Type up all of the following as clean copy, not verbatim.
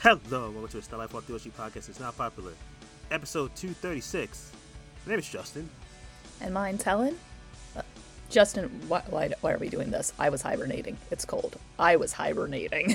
Hello, welcome to a Star Life Theology podcast. It's not popular. Episode 236. My name is Justin. And mine's Helen. Justin, why are we doing this? I was hibernating. It's cold. I was hibernating.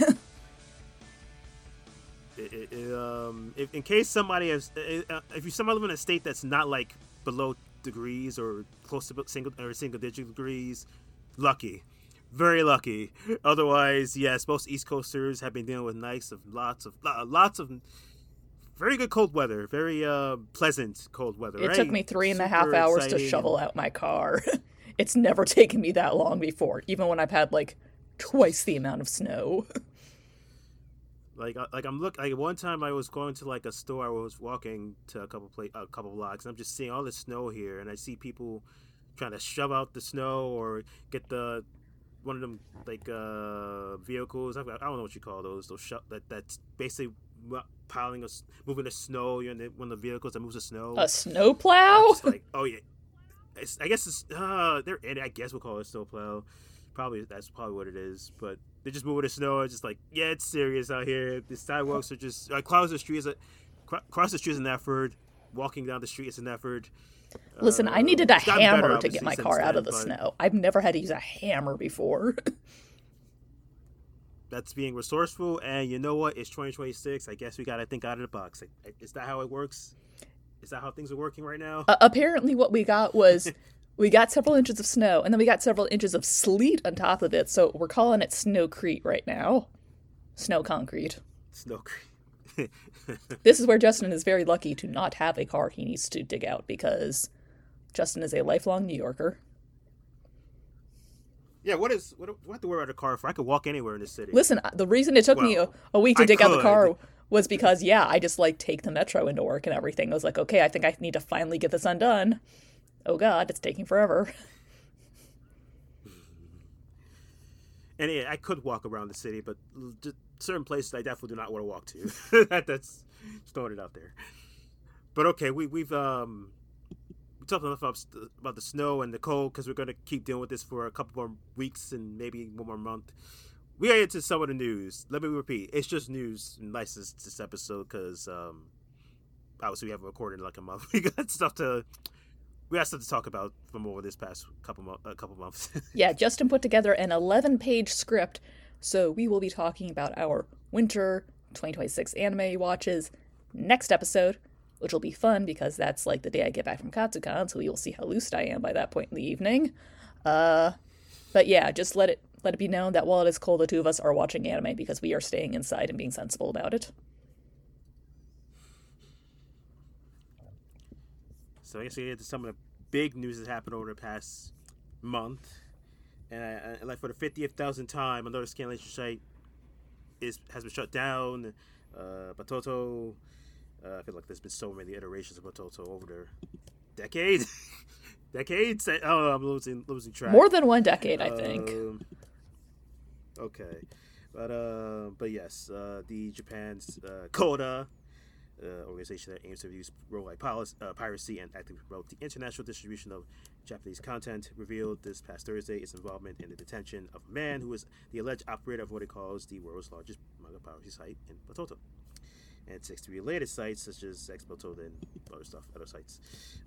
In case somebody has, if you someone live in a state that's not like below degrees or close to single digit degrees, lucky. Very lucky. Otherwise, yes, most East Coasters have been dealing with nights of lots of very good cold weather, very pleasant cold weather. It took me 3.5 hours to shovel out my car. It's never taken me that long before, even when I've had like twice the amount of snow. One time I was going to like a store. I was walking to a couple blocks, and I'm just seeing all the snow here, and I see people trying to shove out the snow or get one of them like vehicles. I don't know what you call those that's basically moving the snow. You're in one of the vehicles that moves the snow. A snowplow? Like, oh yeah, I guess I guess we'll call it a snowplow. That's probably what it is. But they're just moving the snow. It's just like, yeah, it's serious out here. The sidewalks are just cross the street is an effort. Walking down the street is an effort. Listen, I needed a hammer to get my car out of the snow. I've never had to use a hammer before. That's being resourceful, and you know what? It's 2026. I guess we got to think out of the box. Is that how it works? Is that how things are working right now? Apparently what we got was we got several inches of snow, and then we got several inches of sleet on top of it, so we're calling it snowcrete right now. Snow concrete. Snowcrete. This is where Justin is very lucky to not have a car he needs to dig out, because Justin is a lifelong New Yorker. Yeah, what do I have to worry about a car for? I could walk anywhere in this city. Listen, the reason it took me a week to dig out the car was because, I just take the metro into work and everything. I was like, okay, I think I need to finally get this undone. Oh God, it's taking forever. And yeah, I could walk around the city, but just certain places I definitely do not want to walk to. That's throwing it out there. But okay, we've talked enough about the snow and the cold, because we're going to keep dealing with this for a couple more weeks and maybe one more month. We are into some of the news. Let me repeat, it's just news and license this episode, because obviously we haven't recorded in like a month. We got stuff to talk about from over this past couple months. Yeah, Justin put together an 11-page script, so we will be talking about our winter 2026 anime watches next episode, which will be fun because that's like the day I get back from Katsucon, so we will see how loosed I am by that point in the evening. But yeah, just let it be known that while it is cold, the two of us are watching anime because we are staying inside and being sensible about it. So I guess we get to some of the big news that happened over the past month. And like for the 50,000th time, another scanlation site has been shut down. Batoto, I feel like there's been so many iterations of Batoto over the decades. Oh, I'm losing track. More than one decade, I think. Okay, but yes, the Japan's Coda. Organization that aims to reduce worldwide piracy and actively promote the international distribution of Japanese content, revealed this past Thursday its involvement in the detention of a man who is the alleged operator of what it calls the world's largest manga piracy site in Batoto, and 6 related sites such as Xboto and other sites.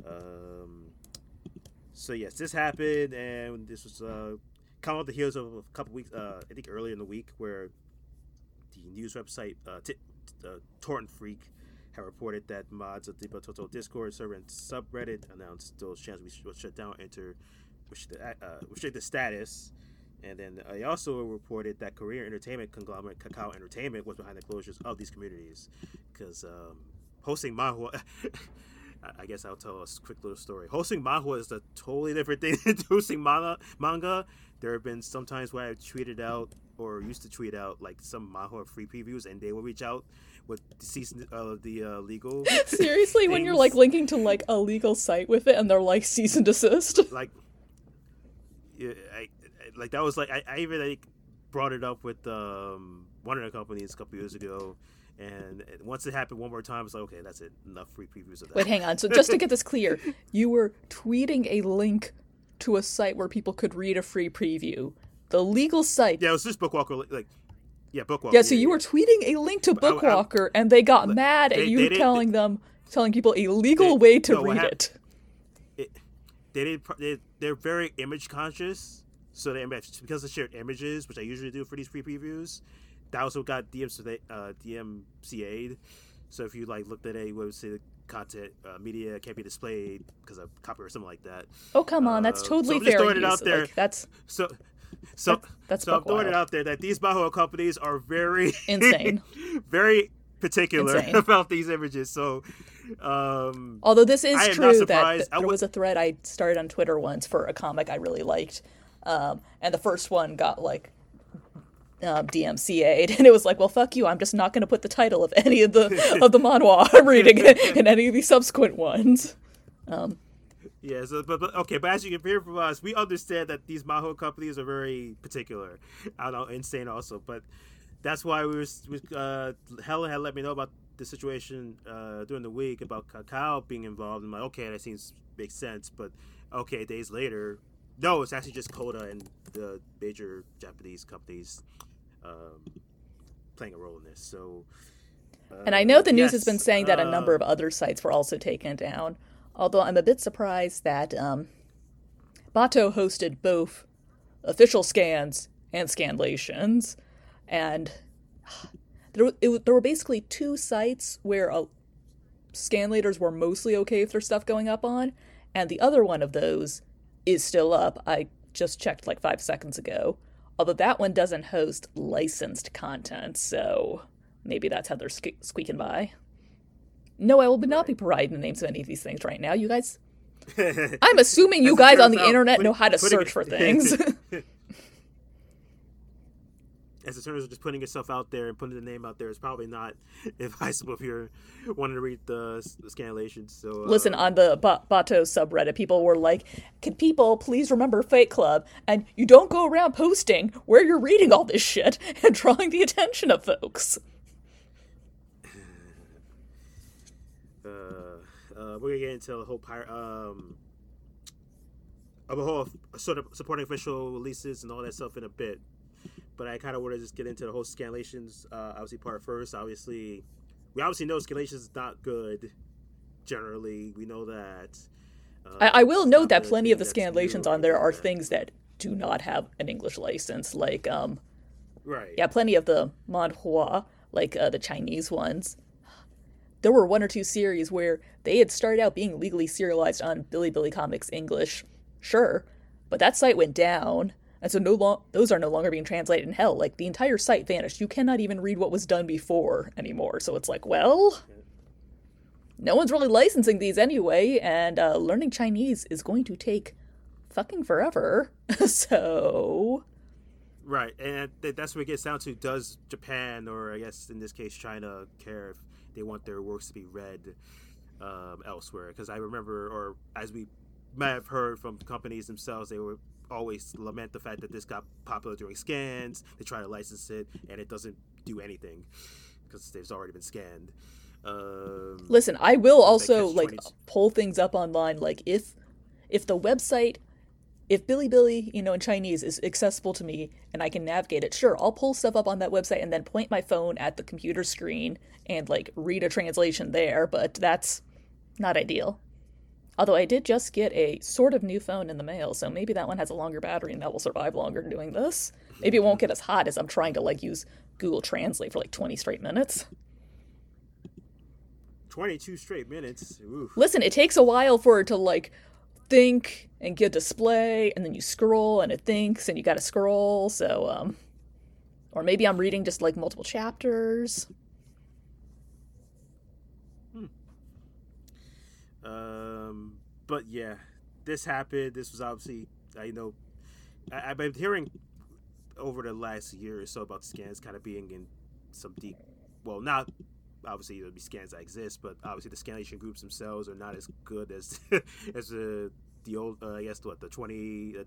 So yes, this happened, and this was coming off the heels of a couple weeks, I think earlier in the week, where the news website Torrent Freak had reported that mods of the Batoto Discord server and subreddit announced those channels will shut down, restricted status. And then I also reported that Korean entertainment conglomerate Kakao Entertainment was behind the closures of these communities, because hosting manhwa. I guess I'll tell a quick little story. Hosting manhwa is a totally different thing than hosting manga. There have been some times where I've tweeted out or used to tweet out like some manhwa free previews, and they will reach out with the legal. Seriously, when you're like linking to like a legal site with it, and they're like cease and desist. Like, yeah, that was like I even like brought it up with one of the companies a couple years ago. And once it happened one more time, it's like, okay, that's it. Enough free previews of that. Wait, hang on. So just to get this clear, you were tweeting a link to a site where people could read a free preview. The legal site. Yeah, it was just Bookwalker. Like, Yeah, Bookwalker. Yeah, so you were tweeting a link to Bookwalker, and they got mad at you telling people a legal way to read it. They're very image conscious, so because of shared images, which I usually do for these previews, that also got DMCA'd. So if you like looked at a website, content media can't be displayed because of copyright or something like that. Oh come on, that's totally so fair. I'm just throwing it out there. Like, that's I'm throwing it out there that these Baho companies are very insane, very particular about these images. So, although this is true that there was a thread I started on Twitter once for a comic I really liked, and the first one got like DMCA'd, and it was like, well, fuck you, I'm just not going to put the title of any of the manhwa I'm reading in any of the subsequent ones. Yeah, so, but okay, but as you can hear from us, we understand that these Maho companies are very particular. I don't know, insane also, but that's why Helen had let me know about the situation during the week about Kakao being involved. I'm like, okay, that makes sense, but okay, days later, no, it's actually just Coda and the major Japanese companies playing a role in this. So, and I know the news has been saying that a number of other sites were also taken down. Although I'm a bit surprised that Bato hosted both official scans and scanlations, and there were basically two sites where scanlators were mostly okay with their stuff going up on, and the other one of those is still up. I just checked like 5 seconds ago. Although that one doesn't host licensed content, so maybe that's how they're squeaking by. No, I will not be providing the names of any of these things right now. You guys, I'm assuming you guys on the internet know how to search for things. As it turns out, just putting yourself out there and putting the name out there is probably not advisable if you're wanting to read the scanlations. So listen, on the Bato subreddit, people were like, "Could people please remember Fight Club?" And you don't go around posting where you're reading all this shit and drawing the attention of folks. We're gonna get into the whole sort of supporting official releases and all that stuff in a bit. But I kind of want to just get into the whole scanlations, obviously part first. We obviously know scanlations is not good. Generally, we know that. I will note that plenty of the scanlations on there are things that do not have an English license, like right. Yeah, plenty of the manhua, like the Chinese ones. There were 1 or 2 series where they had started out being legally serialized on Bilibili Comics English, sure, but that site went down, and so those are no longer being translated. In hell, like the entire site vanished. You cannot even read what was done before anymore. So it's like, well, no one's really licensing these anyway, and learning Chinese is going to take fucking forever. So. Right, and that's what it gets down to. Does Japan, or I guess in this case China, care if they want their works to be read elsewhere? Because I remember, or as we might have heard from companies themselves, they would always lament the fact that this got popular during scans. They try to license it, and it doesn't do anything because it's already been scanned. Listen, I will also pull things up online. Like if the website, if Bilibili, in Chinese is accessible to me and I can navigate it, sure, I'll pull stuff up on that website and then point my phone at the computer screen and read a translation there, but that's not ideal. Although I did just get a sort of new phone in the mail, so maybe that one has a longer battery and that will survive longer doing this. Maybe it won't get as hot as I'm trying to use Google Translate for 20 straight minutes. 22 straight minutes? Oof. Listen, it takes a while for it to think and get display, and then you scroll and it thinks and you gotta scroll, so or maybe I'm reading just multiple chapters. But yeah, this happened. This was obviously, I've been hearing over the last year or so about scans kind of being in some deep, well, not obviously there'll be scans that exist, but obviously the scanlation groups themselves are not as good as as the old, I guess, the 2000s,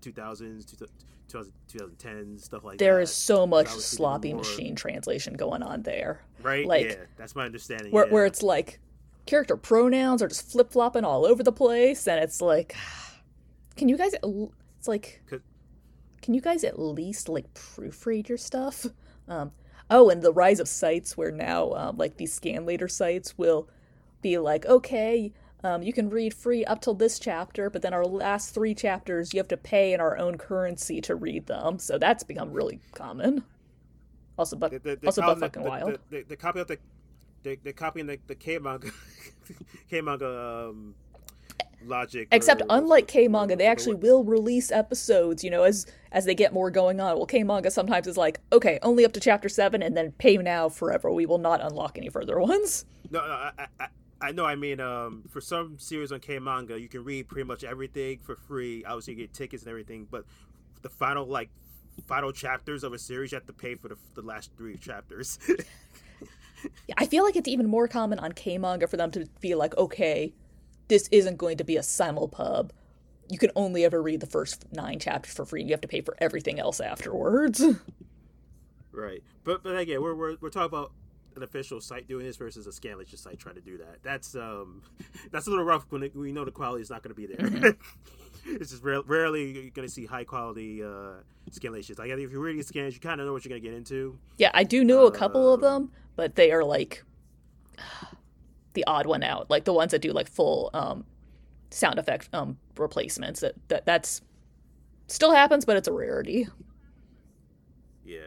2010s, stuff like that. There is so much sloppy machine translation going on there. Right? Yeah, that's my understanding. Where it's character pronouns are just flip-flopping all over the place, and it's can you guys, can you guys at least proofread your stuff? Oh, and the rise of sites where now, like these scan later sites will be like, okay, you can read free up till this chapter, but then our last 3 chapters you have to pay in our own currency to read them. So that's become really common. Also, but but fucking wild. The copy of the copying the K manga K manga logic. Except unlike K manga, they actually will release episodes, as they get more going on. Well, K manga sometimes is like, okay, only up to chapter 7, and then pay now forever. We will not unlock any further ones. No, I know. I mean, for some series on K manga, you can read pretty much everything for free. Obviously, you get tickets and everything, but the final chapters of a series, you have to pay for the last 3 chapters. Yeah, I feel like it's even more common on K manga for them to feel like, okay, this isn't going to be a simulpub. You can only ever read the first 9 chapters for free. You have to pay for everything else afterwards. Right, but again, we're talking about an official site doing this versus a Scanlicious site trying to do that. That's a little rough when we know the quality is not going to be there. Mm-hmm. It's just rarely you're going to see high quality Scanlicious. Like if you're reading scans, you kind of know what you're going to get into. Yeah, I do know a couple of them, but they are like the odd one out, like the ones that do like full sound effect replacements. That's still happens, but it's a rarity. Yeah,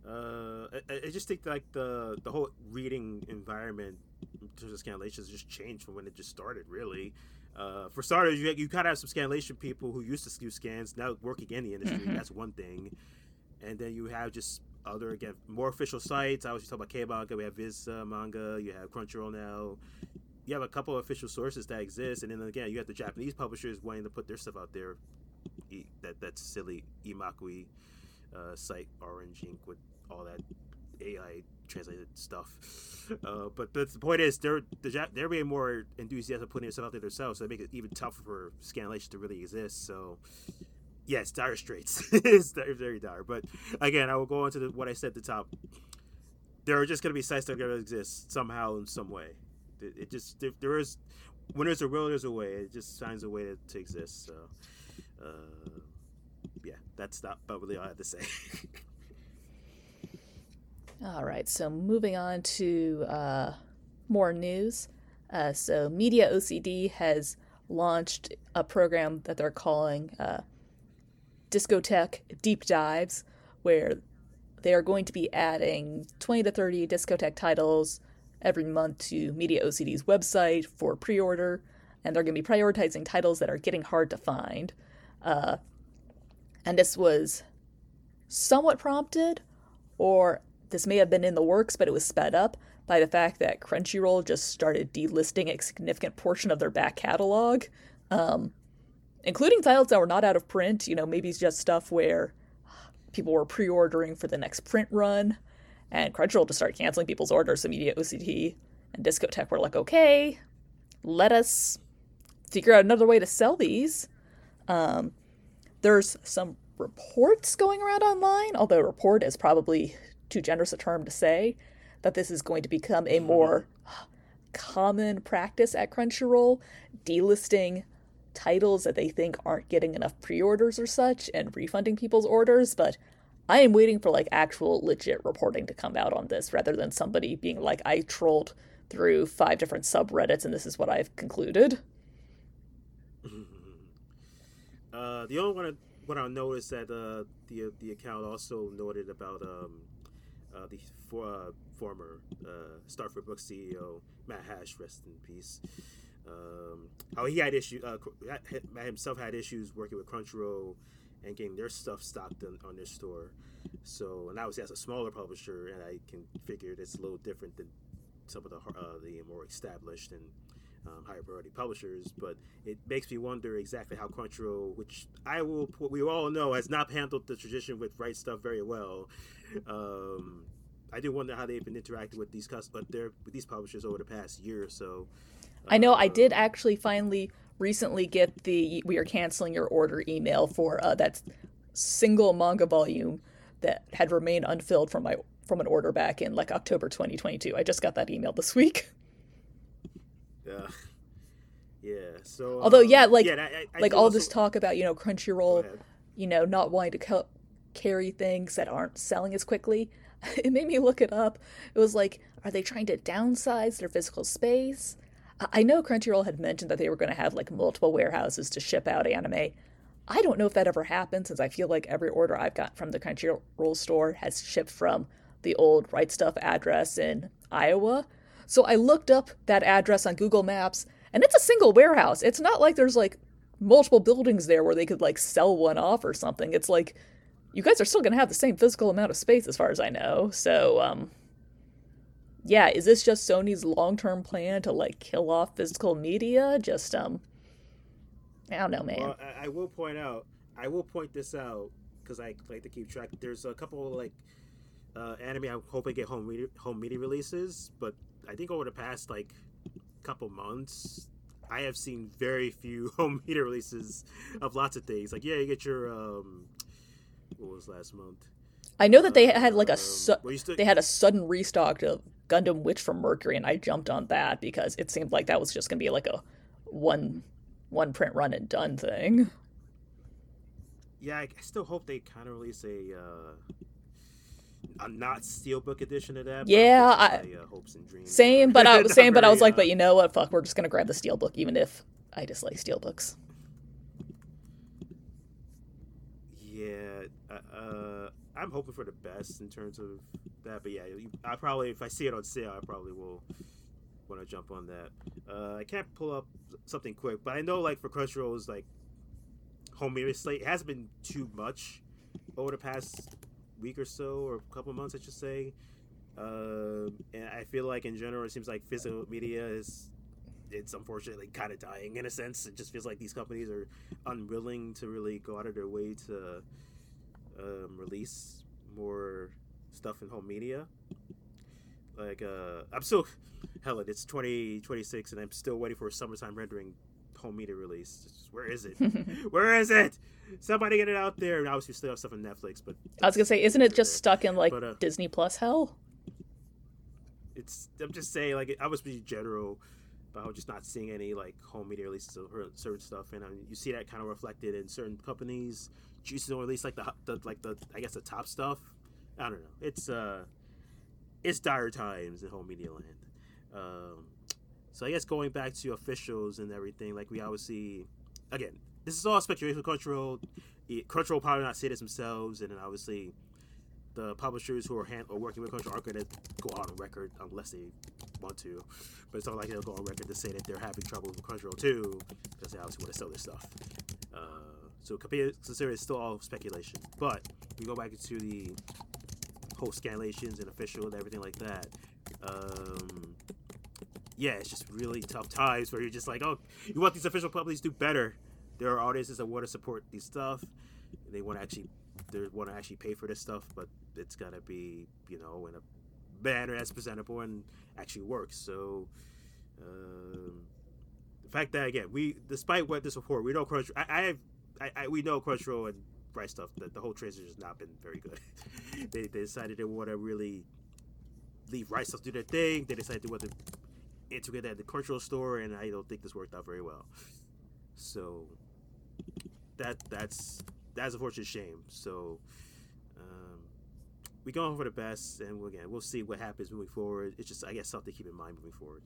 I just think like the whole reading environment in terms of Scanlicious just changed from when it just started. Really, for starters, you kind of have some Scanlation people who used to do scans now working in the industry. Mm-hmm. That's one thing, and then you have just other, again, more official sites. I was just talking about K-Manga. We have Viz Manga. You have Crunchyroll now. You have a couple of official sources that exist. And then, again, you have the Japanese publishers wanting to put their stuff out there. That's silly Imakui site, Orange Ink, with all that AI translated stuff. But the point is, they're being more enthusiastic putting their stuff out there themselves, so they make it even tougher for Scanlation to really exist. So... yes, dire straits. It's very dire. But again, I will go into what I said at the top. There are just going to be sites that are going to exist somehow in some way. It just there is, when there's a will, there's a way. It just finds a way to exist. So, yeah, that's not really all I have to say. All right, so moving on to more news. So Media OCD has launched a program that they're calling Discotek Deep Dives, where they are going to be adding 20 to 30 Discotek titles every month to Media OCD's website for pre-order, and they're going to be prioritizing titles that are getting hard to find. And this was somewhat prompted, or this may have been in the works, but it was sped up by the fact that Crunchyroll just started delisting a significant portion of their back catalog, including titles that were not out of print. Maybe it's just stuff where people were pre-ordering for the next print run, and Crunchyroll just started canceling people's orders. So Media OCD and Discotek were like, okay, let us figure out another way to sell these. There's some reports going around online, although report is probably too generous a term to say, that this is going to become a more common practice at Crunchyroll, delisting titles that they think aren't getting enough pre-orders or such and refunding people's orders. But I am waiting for actual legit reporting to come out on this, rather than somebody being like, I trolled through 5 different subreddits and this is what I've concluded. The only one I noticed that the account also noted about the former Starford Books CEO Matt Hash, rest in peace. How he had issues, himself had issues working with Crunchyroll and getting their stuff stocked on their store. So, and obviously as a smaller publisher, and I can figure it's a little different than some of the more established and higher priority publishers. But it makes me wonder exactly how Crunchyroll, which we all know has not handled the tradition with Right Stuff very well. I do wonder how they've been interacting with these publishers over the past year or so. I know I did actually finally recently get the "we are canceling your order" email for that single manga volume that had remained unfilled from an order back in October 2022. I just got that email this week. Yeah. So although I all also, this talk about Crunchyroll, not wanting to carry things that aren't selling as quickly. It made me look it up. It was like, are they trying to downsize their physical space? I know Crunchyroll had mentioned that they were going to have like multiple warehouses to ship out anime. I don't know if that ever happened, since I feel like every order I've got from the Crunchyroll store has shipped from the old Right Stuff address in Iowa. So I looked up that address on Google Maps, and it's a single warehouse. It's not like there's like multiple buildings there where they could like sell one off or something. It's like you guys are still going to have the same physical amount of space as far as I know. So, yeah, is this just Sony's long-term plan to like kill off physical media? Just, I don't know, man. Well, I will point this out because I like to keep track. There's a couple like anime I'm hoping get home media releases, but I think over the past like couple months, I have seen very few home media releases of lots of things. Like, yeah, you get your what was last month? I know that they had like they had a still, sudden restock of Gundam Witch from Mercury, and I jumped on that because it seemed like that was just gonna be like a one print run and done thing. yeah, I still hope they kind of release a not steelbook edition of that. But Yeah, my hopes and dreams. same, but I was Not but I very, was like, but you know what? Fuck, we're just gonna grab the steelbook, even if I dislike steelbooks. yeah, I'm hoping for the best in terms of that. But yeah, I probably if I see it on sale, I probably will want to jump on that. I can't pull up something quick, but I know like for Crunchyroll's like home media slate, it hasn't been too much over the past week or so, or a couple months, I should say. And I feel like in general, it seems like physical media it's unfortunately kind of dying in a sense. It just feels like these companies are unwilling to really go out of their way to release more stuff in home media. Like I'm still hell, it's 2026 and I'm still waiting for a summertime rendering home media release. Where is it? Where is it? Somebody get it out there. And obviously, we still have stuff on Netflix, but I was gonna say, isn't it just stuck in like but Disney Plus hell? I'm just saying, like, I was being general about just not seeing any like home media releases of certain stuff, and you see that kind of reflected in certain companies choosing to release like the I guess the top stuff. I don't know. It's dire times in home media land. So I guess going back to officials and everything, like we obviously, again, this is all speculation. Crunchyroll probably not say this themselves, and then obviously the publishers who are working with Crunchyroll aren't going to go out on record unless they want to. But it's not like they'll go on record to say that they're having trouble with Crunchyroll too, because they obviously want to sell their stuff. So consider it's still all speculation. But we go back into the whole scanlations and official and everything like that. Yeah, it's just really tough times where you're just like, oh, you want these official companies to do better. There are audiences that want to support these stuff. They want to actually pay for this stuff, but it's gotta be, in a manner that's presentable and actually works. So, the fact that again, despite what this report, we know Crunchyroll. We know Crunchyroll and Bright Stuff that the whole transition has not been very good. they decided they want to really leave Right Stuff do their thing. They decided they want to integrate that at the Crunchyroll store, and I don't think this worked out very well. So that's a unfortunate shame. So we going for the best, and we'll see what happens moving forward. It's just, I guess, something to keep in mind moving forward.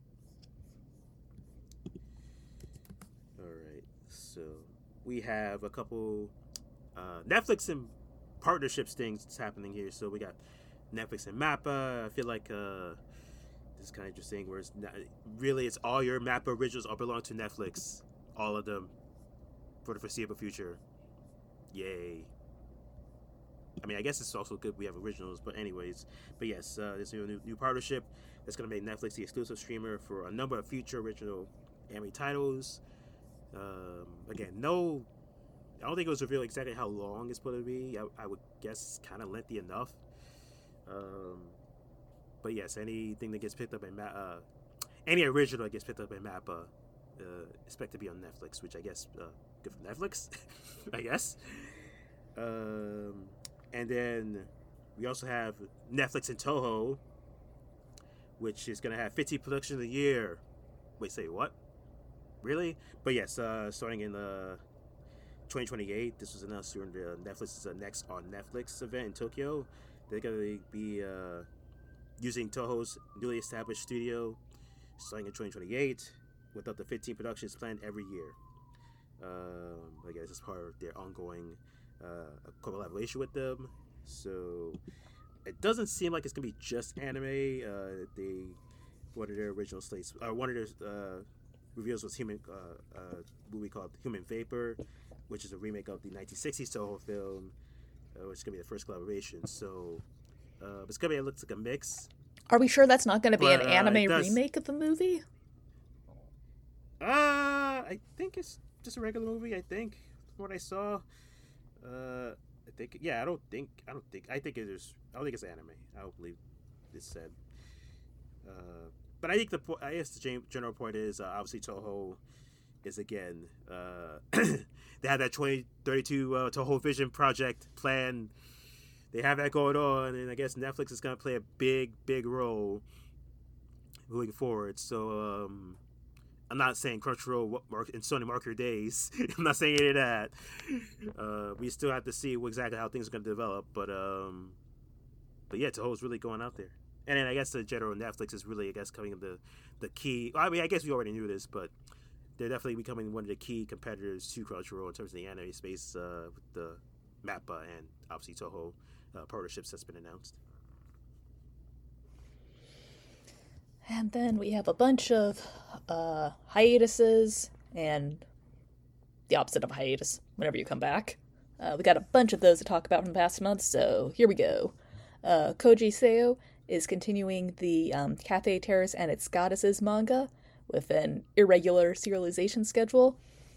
All right, so we have a couple Netflix and partnerships things happening here. So we got Netflix and Mappa. I feel like this is kind of interesting, where it's all your Mappa originals all belong to Netflix, all of them, for the foreseeable future. Yay. I mean, I guess it's also good we have originals, but yes, there's a new partnership that's going to make Netflix the exclusive streamer for a number of future original anime titles. Again, I don't think it was revealed exactly how long it's going to be. I would guess kind of lengthy enough. But yes, anything that gets picked up in any original that gets picked up in Mappa, expect to be on Netflix, which I guess good for Netflix, I guess. And then we also have Netflix and Toho, which is going to have 15 productions a year. Wait, say what? Really? But yes, starting in 2028, this was announced during the Netflix's Next on Netflix event in Tokyo. They're going to be using Toho's newly established studio starting in 2028 with up to 15 productions planned every year. I guess as part of their ongoing collaboration with them. So it doesn't seem like it's going to be just anime. One of their original slates, one of their reveals was movie called Human Vapor, which is a remake of the 1960s Toho film, which is going to be the first collaboration. So it's going to be, it looks like a mix. Are we sure that's not going to be an anime remake of the movie? I think it's just a regular movie. I think from what I saw. I think I don't think I don't think it's anime. I don't believe it's said. But I think I guess the general point is obviously Toho is again they have that 2032 Toho Vision project plan. They have that going on, and I guess Netflix is going to play a big role moving forward. So I'm not saying Crunchyroll and Sony mark your days. I'm not saying any of that. We still have to see exactly how things are going to develop. But yeah, Toho's really going out there. And then I guess the general Netflix is really, I guess, coming the key. I mean, I guess we already knew this, but they're definitely becoming one of the key competitors to Crunchyroll in terms of the anime space with the MAPPA and obviously Toho partnerships that's been announced. And then we have a bunch of hiatuses and the opposite of hiatus whenever you come back. We got a bunch of those to talk about from the past month, so here we go. Koji Seo is continuing the Cafe Terrace and its Goddesses manga with an irregular serialization schedule.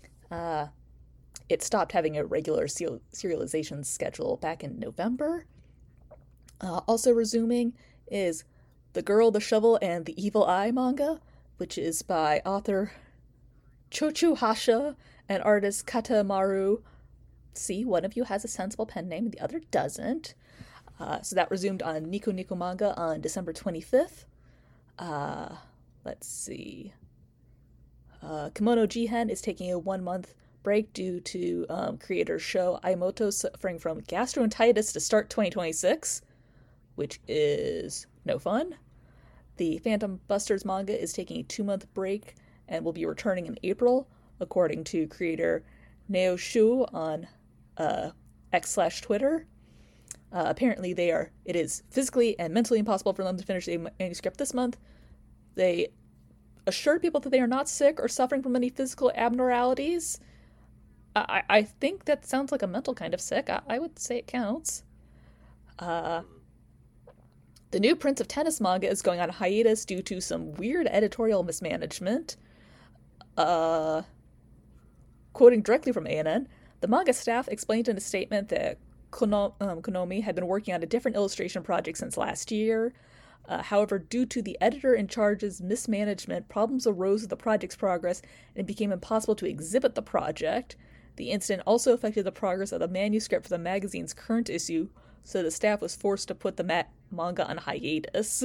It stopped having a regular serialization schedule back in November. Also resuming is The Girl, the Shovel, and the Evil Eye manga, which is by author Chochu Hasha and artist Katamaru. See, one of you has a sensible pen name and the other doesn't. So that resumed on Nico Nico Manga on December 25th. Let's see. Kimono Jihen is taking a 1-month break due to creator Sho Aimoto suffering from gastroenteritis to start 2026, which is no fun. The Phantom Busters manga is taking a 2-month break and will be returning in April, according to creator Neo Shu on X/Twitter. Apparently it is physically and mentally impossible for them to finish a manuscript this month. They assured people that they are not sick or suffering from any physical abnormalities. I think that sounds like a mental kind of sick. I would say it counts. The new Prince of Tennis manga is going on hiatus due to some weird editorial mismanagement. Quoting directly from ANN, the manga staff explained in a statement that Konami had been working on a different illustration project since last year. However, due to the editor-in-charge's mismanagement, problems arose with the project's progress, and it became impossible to exhibit the project. The incident also affected the progress of the manuscript for the magazine's current issue, so the staff was forced to put the manga on hiatus.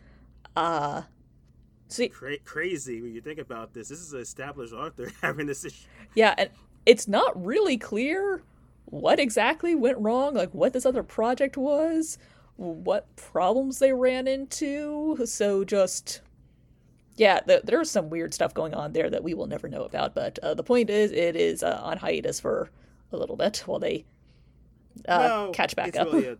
Crazy when you think about this. This is an established author having this issue. Yeah, and it's not really clear what exactly went wrong, like what this other project was, what problems they ran into. So just, yeah, there's some weird stuff going on there that we will never know about. But the point is, it is on hiatus for a little bit while they catch back up. Really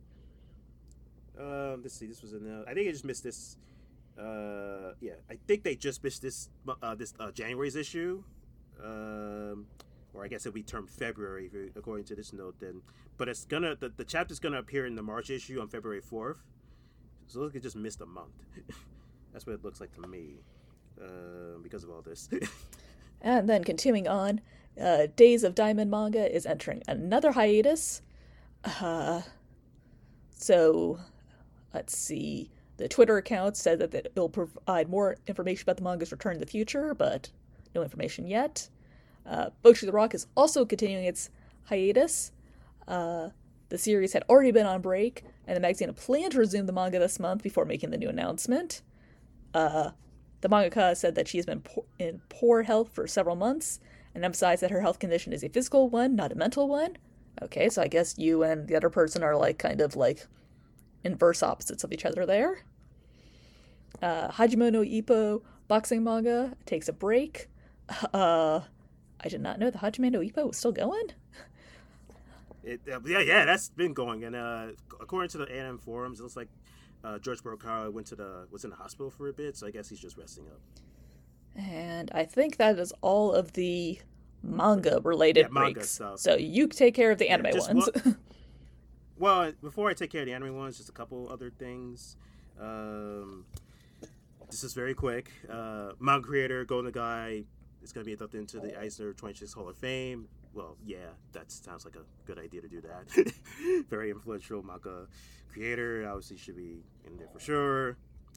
let's see, this was I think I just missed this. Yeah, I think they just missed this January's issue. Or I guess it'll be termed February according to this note then. But it's gonna the chapter's gonna appear in the March issue on February 4th. So look, it just missed a month. That's what it looks like to me. Because of all this. And then continuing on, Days of Diamond manga is entering another hiatus. So let's see. The Twitter account said that it will provide more information about the manga's return in the future, but no information yet. Bocchi the Rock is also continuing its hiatus. The series had already been on break, and the magazine had planned to resume the manga this month before making the new announcement. The mangaka said that she has been in poor health for several months, and emphasized that her health condition is a physical one, not a mental one. Okay, so I guess you and the other person are kind of inverse opposites of each other there. Hajime no Ippo boxing manga takes a break. I did not know the Hajime no Ippo was still going. Yeah, that's been going. And according to the anime forums, it looks like George Borokawa was in the hospital for a bit, so I guess he's just resting up. And I think that is all of the manga-related breaks. Stuff. So you take care of the anime ones. Well, before I take care of the anime ones, just a couple other things. This is very quick. Manga creator Go Nagai is going to be inducted into the Eisner 26 Hall of Fame. Well, yeah, that sounds like a good idea to do that. Very influential manga creator. Obviously should be in there for sure.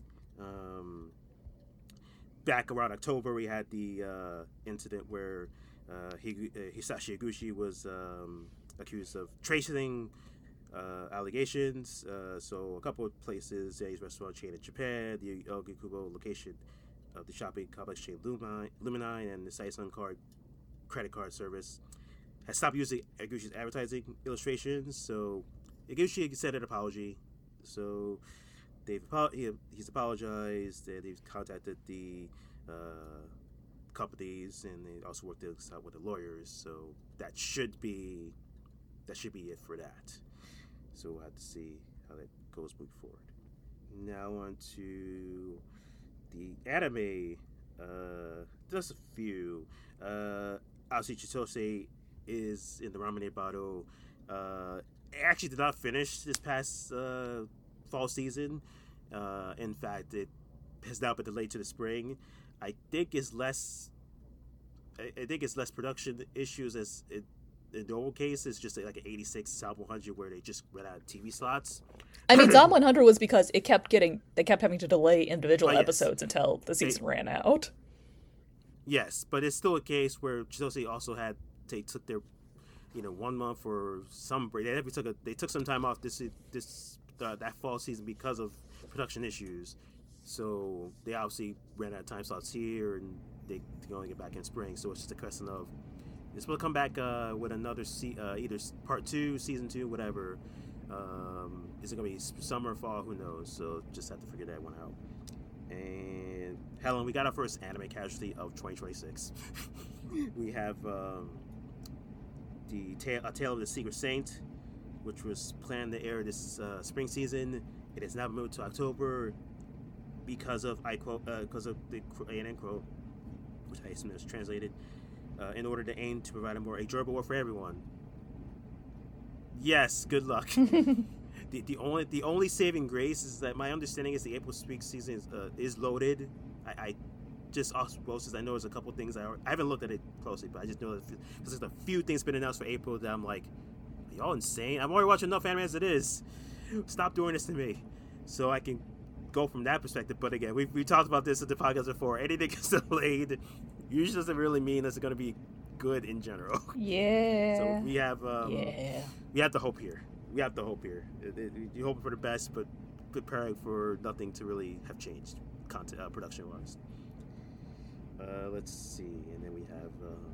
Back around October, we had the incident where Hisashi Higuchi was accused of tracing allegations. So a couple of places, Jay's restaurant chain in Japan, the Ogikubo location of the shopping complex chain Lumine, and the Saison credit card service has stopped using Higuchi's advertising illustrations. So Higuchi sent an apology. So he's apologized, and they've contacted the companies, and they also worked this out with the lawyers. So that should be it for that. So we'll have to see how that goes moving forward. Now on to the anime. Just a few. Aoshi Chitose is in the Ramune Battle. It actually did not finish this past fall season. In fact, it has now been delayed to the spring. I think it's less production issues as in normal case. It's just like an 86 Zom 100 where they just ran out of TV slots. I mean, Zom 100 was because they kept having to delay individual episodes until the season ran out. Yes, but it's still a case where Chitose also they took their 1 month or some break. They took some time off that fall season because of production issues. So they obviously ran out of time slots here, and they can only get back in spring. So it's just a question of it's going to come back with another either part 2, season 2, whatever. Is it going to be summer or fall? Who knows? So just have to figure that one out. And Helen, we got our first anime casualty of 2026. We have A Tale of the Secret Saint, which was planned to air this spring season. It has now moved to October because of the ANN quote, which I assume is translated, in order to aim to provide a more enjoyable world for everyone. Yes, good luck. The only saving grace is that my understanding is the April spring season is loaded. I just osmosis, I know there's a couple things I haven't looked at it closely, but I just know that there's a few things been announced for April that I'm like, are y'all insane? I'm already watching enough anime as it is. Stop doing this to me, so I can go from that perspective. But again, we talked about this at the podcast before. Anything is delayed usually doesn't really mean that it's going to be good in general. Yeah. So we have we have the hope here. You're hoping for the best, but preparing for nothing to really have changed, content production wise. Let's see, and then we have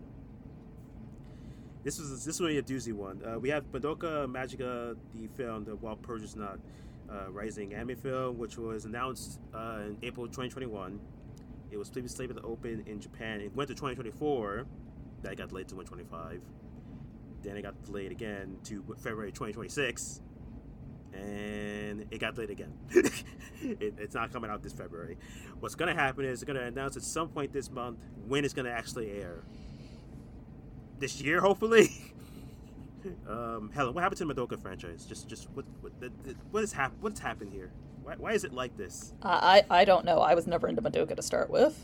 this was really a doozy one. We have Madoka Magica, the film, the While Persia's Not Rising anime film, which was announced in April 2021. It was previously slated to open in Japan. It went to 2024. That got delayed to 2025. Then it got delayed again to February 2026. And it got delayed again. It's not coming out this February. What's going to happen is they're going to announce at some point this month when it's going to actually air. This year, hopefully. Helen, what happened to the Madoka franchise? Just what's happened here? Why is it like this? I don't know. I was never into Madoka to start with.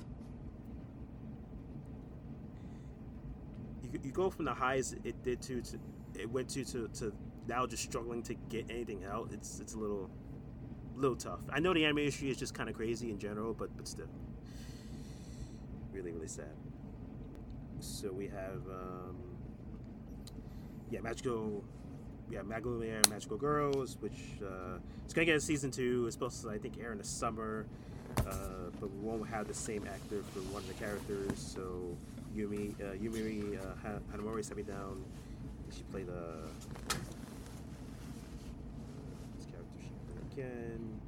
You go from the highs it did to now just struggling to get anything out. It's a little tough. I know the anime industry is just kind of crazy in general, but still, really sad. So we have Magical Girls, which it's gonna get a season 2. It's supposed to, I think, air in the summer, but we won't have the same actor for one of the characters. So Yumi Hanamori stepping down. She played this character. weekend.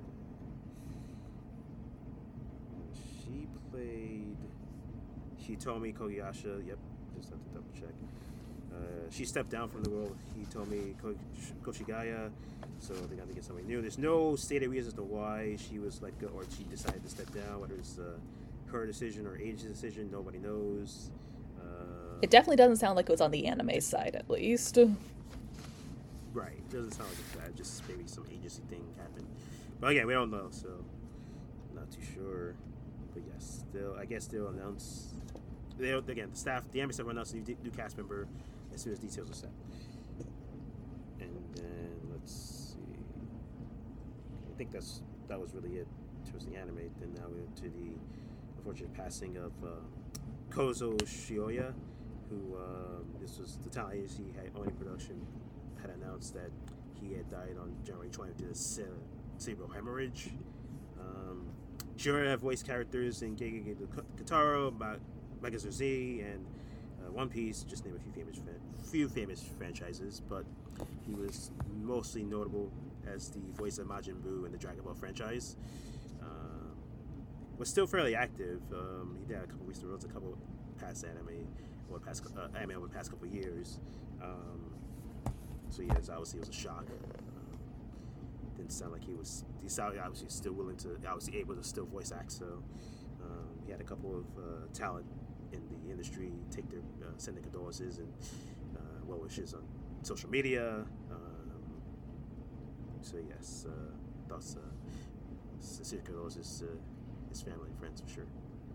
She played Hitomi Kobayasha. Yep, just have to double check. She stepped down from the role of Hitomi Koshigaya, so they got to get somebody new. There's no stated reason as to why she was let go or she decided to step down, whether it's her decision or agency's decision. Nobody knows. It definitely doesn't sound like it was on the anime side, at least. Right. It doesn't sound like it's bad. Just maybe some agency thing happened. But again, we don't know, so not too sure. But yes, they'll announce. The anime staff will announce a new cast member as soon as details are set. And then let's see. I think that was really it towards the anime. Then now we're to the unfortunate passing of Kozo Shioya, who this was the talent agency Oni Production had announced that he had died on January 20th due to cerebral hemorrhage. Shioya had voiced characters in Gegege no Kitaro, Megazord Z, and One Piece, just name a few famous franchises, but he was mostly notable as the voice of Majin Buu in the Dragon Ball franchise. Was still fairly active. He did a couple weeks, a couple past anime over the past couple years. So yes, obviously it was a shock. Didn't sound like he sounded obviously still willing to, obviously able to still voice act. So he had a couple of talent in the industry send their condolences and well wishes on social media. So yes, thoughts, sincere condolences to his family and friends for sure.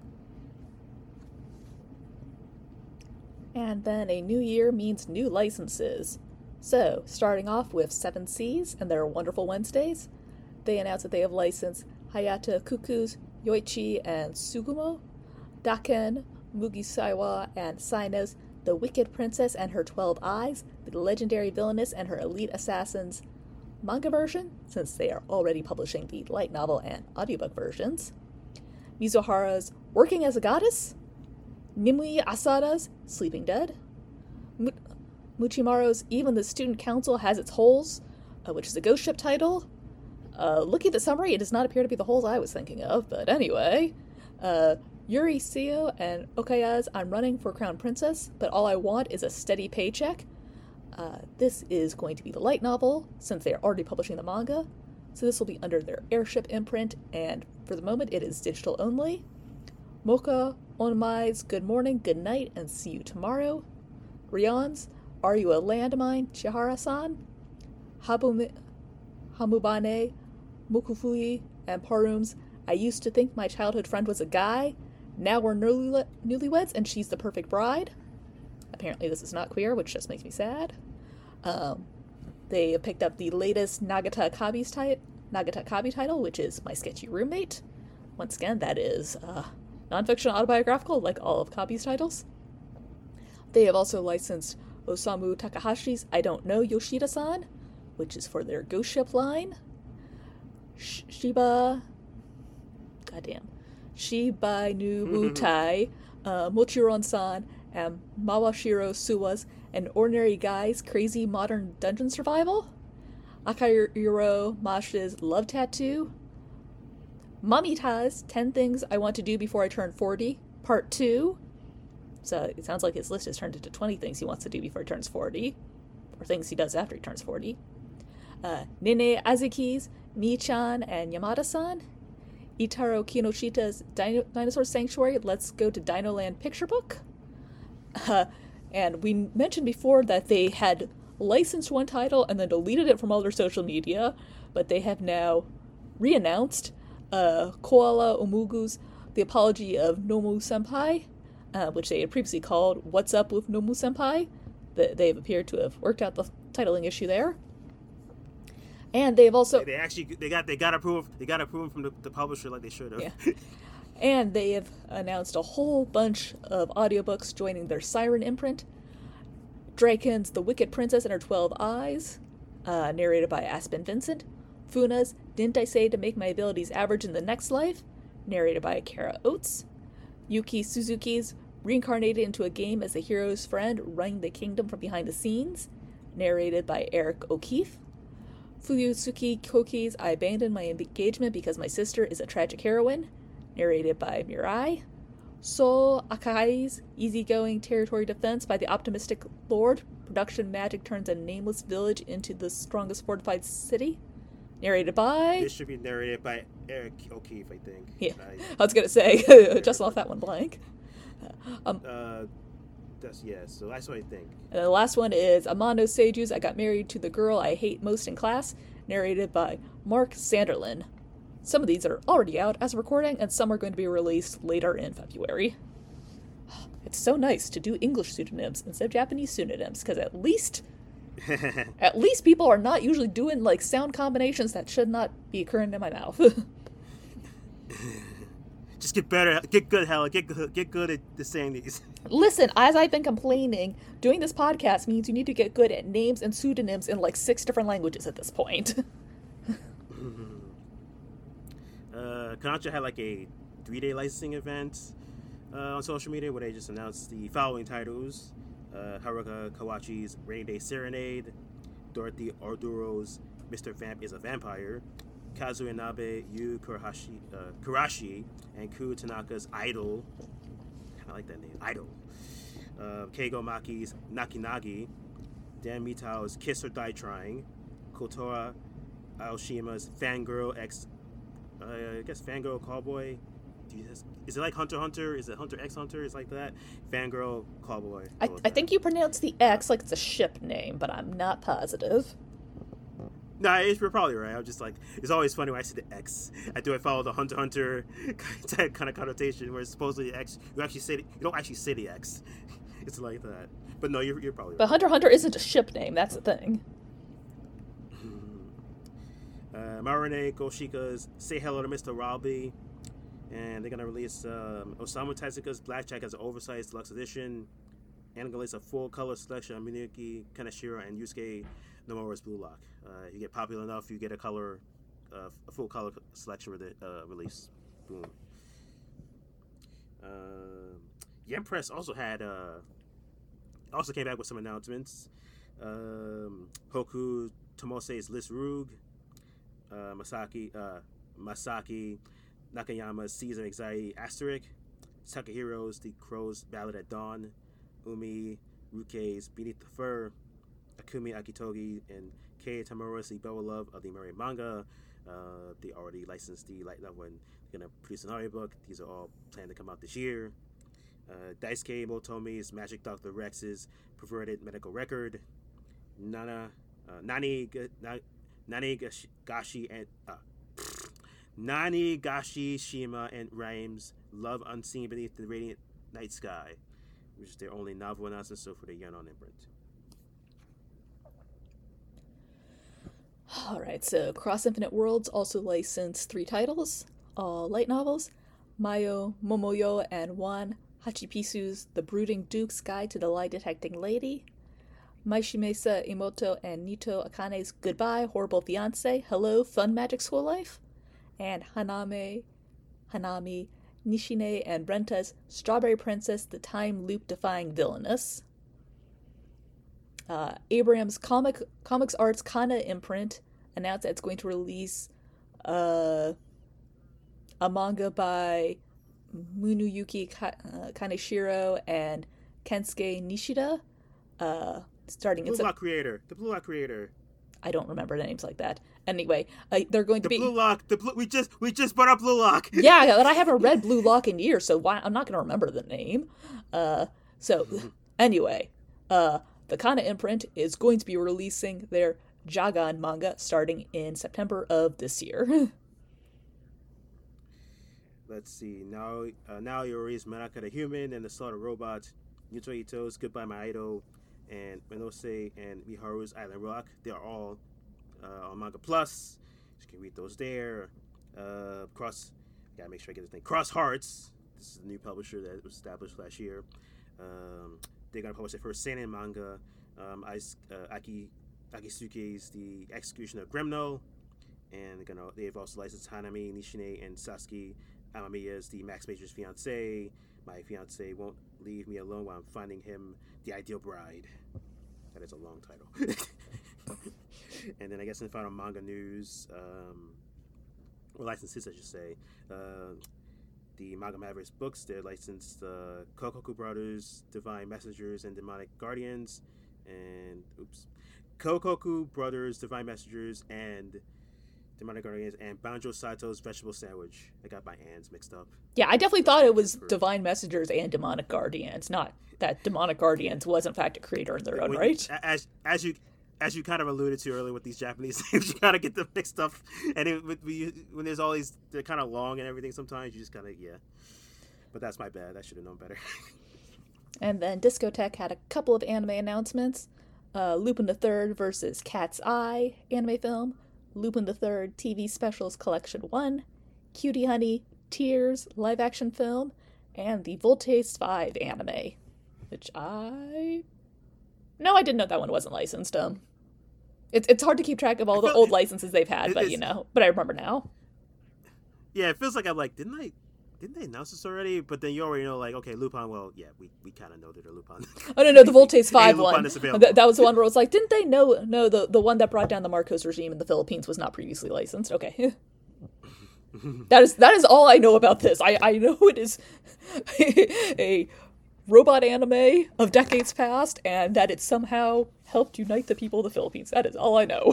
And then a new year means new licenses. So, starting off with Seven Seas and their Wonderful Wednesdays, they announced that they have licensed Hayata Kuku's Yoichi and Tsugumo, Daken, Mugisaiwa, and Saino's The Wicked Princess and Her 12 Eyes, the legendary villainess and her elite assassins manga version, since they are already publishing the light novel and audiobook versions, Mizuhara's Working as a Goddess, Nimue Asada's Sleeping Dead, Muchimaro's Even the Student Council Has Its Holes, which is a Ghost Ship title. Looking at the summary, it does not appear to be the holes I was thinking of, but anyway. Yuri Seo and Okaya's I'm Running for Crown Princess, but all I want is a steady paycheck. This is going to be the light novel, since they are already publishing the manga, so this will be under their Airship imprint, and for the moment it is digital only. Mocha Onmai's Good Morning, Good Night, and See You Tomorrow. Rion's Are You a Landmine, Chihara-san? Hamubane, Mokufui, and Parum's I Used to Think My Childhood Friend Was a Guy. Now we're newlyweds and she's the perfect bride. Apparently this is not queer, which just makes me sad. They have picked up the latest Nagata Kabi title, which is My Sketchy Roommate. Once again, that is nonfiction autobiographical, like all of Kabi's titles. They have also licensed Osamu Takahashi's I Don't Know Yoshida-san, which is for their Ghost Ship line. Shiba Nu Butai, Mochiron-san, and Mawashiro Suwa's An Ordinary Guy's Crazy Modern Dungeon Survival. Akahiro Mashi's Love Tattoo. Mamita's 10 Things I Want to Do Before I Turn 40, Part 2. So it sounds like his list has turned into 20 things he wants to do before he turns 40, or things he does after he turns 40. Nene Azuki's Mi-chan and Yamada-san. Itaro Kinoshita's Dinosaur Sanctuary, Let's Go to Dinoland picture book. And we mentioned before that they had licensed one title and then deleted it from all their social media, but they have now re-announced Koala Omugu's The Apology of Nomu Senpai, which they had previously called What's Up with Nomu Senpai. They've appeared to have worked out the titling issue there. And they've also they got approval from the publisher like they should have. Yeah. And they have announced a whole bunch of audiobooks joining their Siren imprint. Draken's The Wicked Princess and Her 12 Eyes, narrated by Aspen Vincent. Funa's Didn't I Say to Make My Abilities Average in the Next Life, narrated by Kara Oates. Yuki Suzuki's Reincarnated into a Game as the Hero's Friend, Running the Kingdom from Behind the Scenes, narrated by Eric O'Keefe. Fuyutsuki Koki's I Abandoned My Engagement Because My Sister is a Tragic Heroine, narrated by Mirai. Soul Akai's Easygoing Territory Defense by the Optimistic Lord. Production magic turns a nameless village into the strongest fortified city, narrated by... This should be narrated by Eric O'Keefe, I think. Yeah, I was going to say, just off that one blank. So that's what I think. And the last one is Amano Seiju's I Got Married to the Girl I Hate Most in Class, narrated by Mark Sanderlin. Some of these are already out as a recording, and some are going to be released later in February. It's so nice to do English pseudonyms instead of Japanese pseudonyms, because at least people are not usually doing like sound combinations that should not be occurring in my mouth. Just get better, get good, Helen. Get good at saying these. Listen, as I've been complaining, doing this podcast means you need to get good at names and pseudonyms in like 6 different languages at this point. Kodansha had like a 3-day licensing event on social media where they just announced the following titles: Haruka Kawachi's Rainy Day Serenade, Dorothy Orduro's Mr. Vamp is a Vampire, Kazuya Nabe Yu Kurashi, and Ku Tanaka's Idol. I like that name, Idol. Keigo Maki's Nakinagi, Dan Mitao's Kiss or Die Trying, Kotora Aoshima's Fangirl X, I guess Fangirl Cowboy. Is it like Hunter x Hunter? Is it Hunter x Hunter? Is it like that? Fangirl Cowboy. I think you pronounce the X like it's a ship name, but I'm not positive. No, you're probably right. I'm just like, it's always funny when I see the X. I follow the Hunter x Hunter kind of connotation where it's supposedly the X. You don't actually say the X. It's like that. But no, you're probably right. But Hunter x Hunter isn't a ship name. That's the thing. Marune Goshika's Say Hello to Mr. Robbie. And they're going to release Osamu Tezuka's Blackjack as an oversized deluxe edition. And going to release a full-color selection of Minuyuki Kaneshiro and Yusuke Nomura's Blue Lock. You get popular enough, you get a full-color selection with release. Boom. Yen Press also came back with some announcements. Hoku Tomose's Liz Rug. Masaki Nakayama's Season of Anxiety Asterisk, Takehiro's The Crow's Ballad at Dawn, Umi Ruke's Beneath the Fur, Akumi Akitogi and Kei Tamura's The Bell Love of the Murray manga. They already licensed the light novel and they're going to produce an audiobook. These are all planned to come out this year. Daisuke Motomi's Magic Dr. Rex's Perverted Medical Record, Nanigashi Shima and Rhymes Love Unseen Beneath the Radiant Night Sky, which is their only novel announcement so for the Yenon imprint. Alright, so Cross Infinite Worlds also licensed 3 titles, all light novels: Mayo Momoyo and Wan Hachipisu's The Brooding Duke's Guide to the Lie Detecting Lady, Maishimesa Imoto and Nito Akane's Goodbye, Horrible Fiancé, Hello, Fun Magic School Life, and Hanami, Nishine, and Brenta's Strawberry Princess, The Time Loop Defying Villainous. Abrams Comics Arts Kana imprint announced that it's going to release a manga by Munuyuki Kaneshiro and Kensuke Nishida. Starting the Blue Lock creator. I don't remember names like that. Anyway, they're going to be Blue Lock. We just brought up Blue Lock. Yeah, but I haven't read Blue Lock in years, so I'm not going to remember the name. Anyway, the Kana imprint is going to be releasing their Jagan manga starting in September of this year. Let's see. Now Yori's Manaka the Human and the Slaughter Robot, Yuto Ito's Goodbye My Idol, and Menose and Miharu's Island Rock. They are all on Manga Plus. You can read those there. Gotta make sure I get this name. Cross Hearts. This is a new publisher that was established last year. They're gonna publish their first seinen manga. Akisuke's The Execution of Gremno, and they've also licensed Hanami Nishine and Sasuke Amamiya's The Max Major's Fiancé. My fiancé won't leave me alone while I'm finding him the ideal bride. That is a long title. And then I guess in the final manga news, or licenses, I should say, the Manga Mavericks books, they're licensed Kokoku Brothers, Divine Messengers, and Demonic Guardians. And, Kokoku Brothers, Divine Messengers, and Demonic Guardians, and Banjo Sato's Vegetable Sandwich. I got my ands mixed up. Yeah, I definitely thought it was Divine Messengers and Demonic Guardians, not that Demonic Guardians was in fact a creator in their own right. As you kind of alluded to earlier with these Japanese names, you gotta get them mixed up. And when there's all these, they're kind of long and everything. Sometimes you just kind of But that's my bad. I should have known better. And then Discotek had a couple of anime announcements: Lupin the Third versus Cat's Eye anime film, Lupin the Third TV Specials Collection 1, Cutie Honey Tears live action film, and the Voltaste 5 anime, which I didn't know that one wasn't licensed. It's hard to keep track of all the old licenses they've had, but I remember now. Yeah, it feels like I'm like, didn't they announce this already? But then you already know, like, okay, Lupin. Well, yeah, we kind of know that they're Lupin. Oh no, the Voltaste 5 one. That was the one where it was like, didn't they know the one that brought down the Marcos regime in the Philippines was not previously licensed? Okay. That is all I know about this. I know it is a robot anime of decades past, and that it somehow helped unite the people of the Philippines. That is all I know.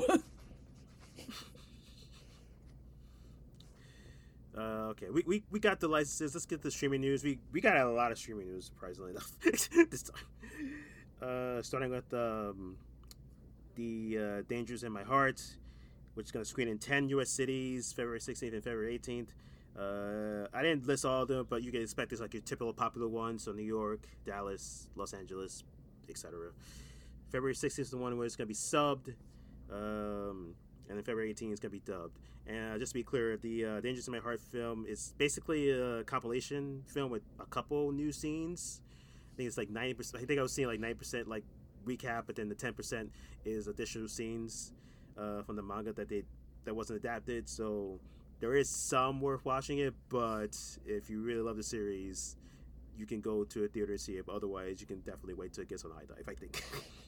Okay, we got the licenses. Let's get the streaming news. We got a lot of streaming news, surprisingly enough, this time. Starting with the Dangers in My Heart, which is going to screen in 10 U.S. cities, February 16th and February 18th. I didn't list all of them, but you can expect it's like your typical popular ones. So New York, Dallas, Los Angeles, etc. February 16th is the one where it's going to be subbed. And then February 18th is going to be dubbed. And just to be clear, the Dangers in My Heart film is basically a compilation film with a couple new scenes. I think it's like 90%. I think I was seeing like 90% like recap, but then the 10% is additional scenes from the manga that wasn't adapted. So there is some worth watching it, but if you really love the series, you can go to a theater and see it. But otherwise, you can definitely wait till it gets on HIDIVE, I think.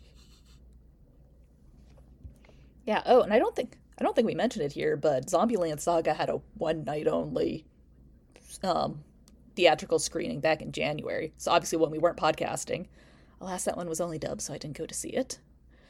Yeah. Oh, and I don't think we mentioned it here, but Zombieland Saga had a one night only theatrical screening back in January. So obviously when we weren't podcasting, alas, that one was only dubbed, so I didn't go to see it.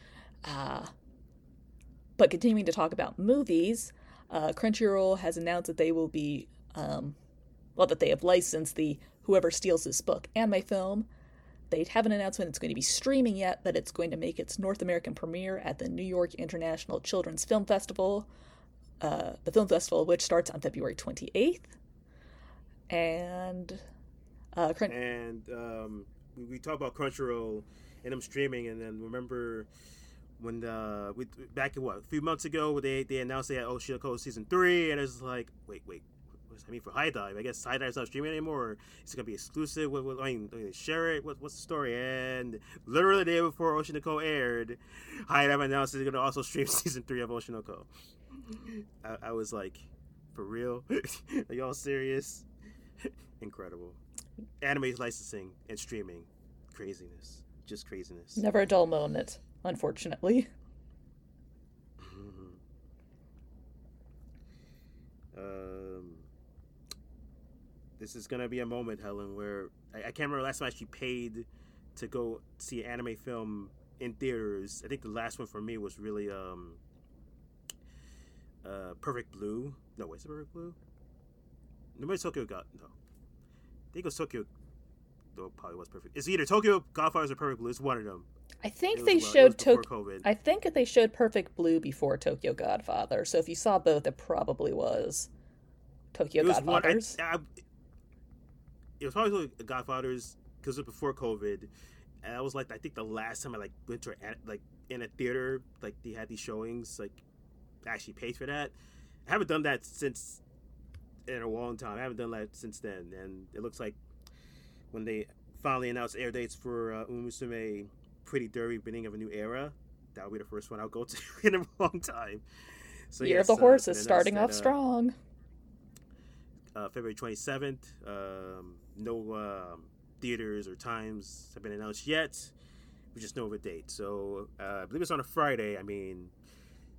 But continuing to talk about movies, Crunchyroll has announced that they will be, that they have licensed the Whoever Steals This Book anime film. They haven't announced when it's going to be streaming yet, but it's going to make its North American premiere at the New York International Children's Film Festival, the film festival which starts on February 28th. And we talk about Crunchyroll and them streaming, and then remember when a few months ago they announced they had Oshinoko season 3, and it's like wait. For HIDIVE, I guess HIDIVE's not streaming anymore, or is it gonna be exclusive? They share it? What's the story? And literally the day before Oshinoko aired, HIDIVE announced they're gonna also stream season 3 of Oshinoko. I was like, for real? Are y'all serious? Incredible. Anime licensing and streaming, craziness, just craziness. Never a dull moment, unfortunately. This is gonna be a moment, Helen, where I can't remember the last time I actually paid to go see an anime film in theaters. I think the last one for me was really Perfect Blue. No, wait, is it Perfect Blue? Nobody Tokyo got no. I think it was Tokyo. No, probably was Perfect. It's either Tokyo Godfathers or Perfect Blue. It's one of them. I think they showed Perfect Blue before Tokyo Godfather. So if you saw both, it probably was Tokyo Godfathers. It was probably Godfathers because it was before COVID, and I was like, I think the last time I went to in a theater, they had these showings, actually paid for that. I haven't done that since in a long time. I haven't done that since then, and it looks like when they finally announced air dates for Umusume Pretty Derby, beginning of a new era, that'll be the first one I'll go to in a long time. So Year of the Horse is starting off strong. February 27th. No theaters or times have been announced yet. We just know of a date. So I believe it's on a Friday. I mean,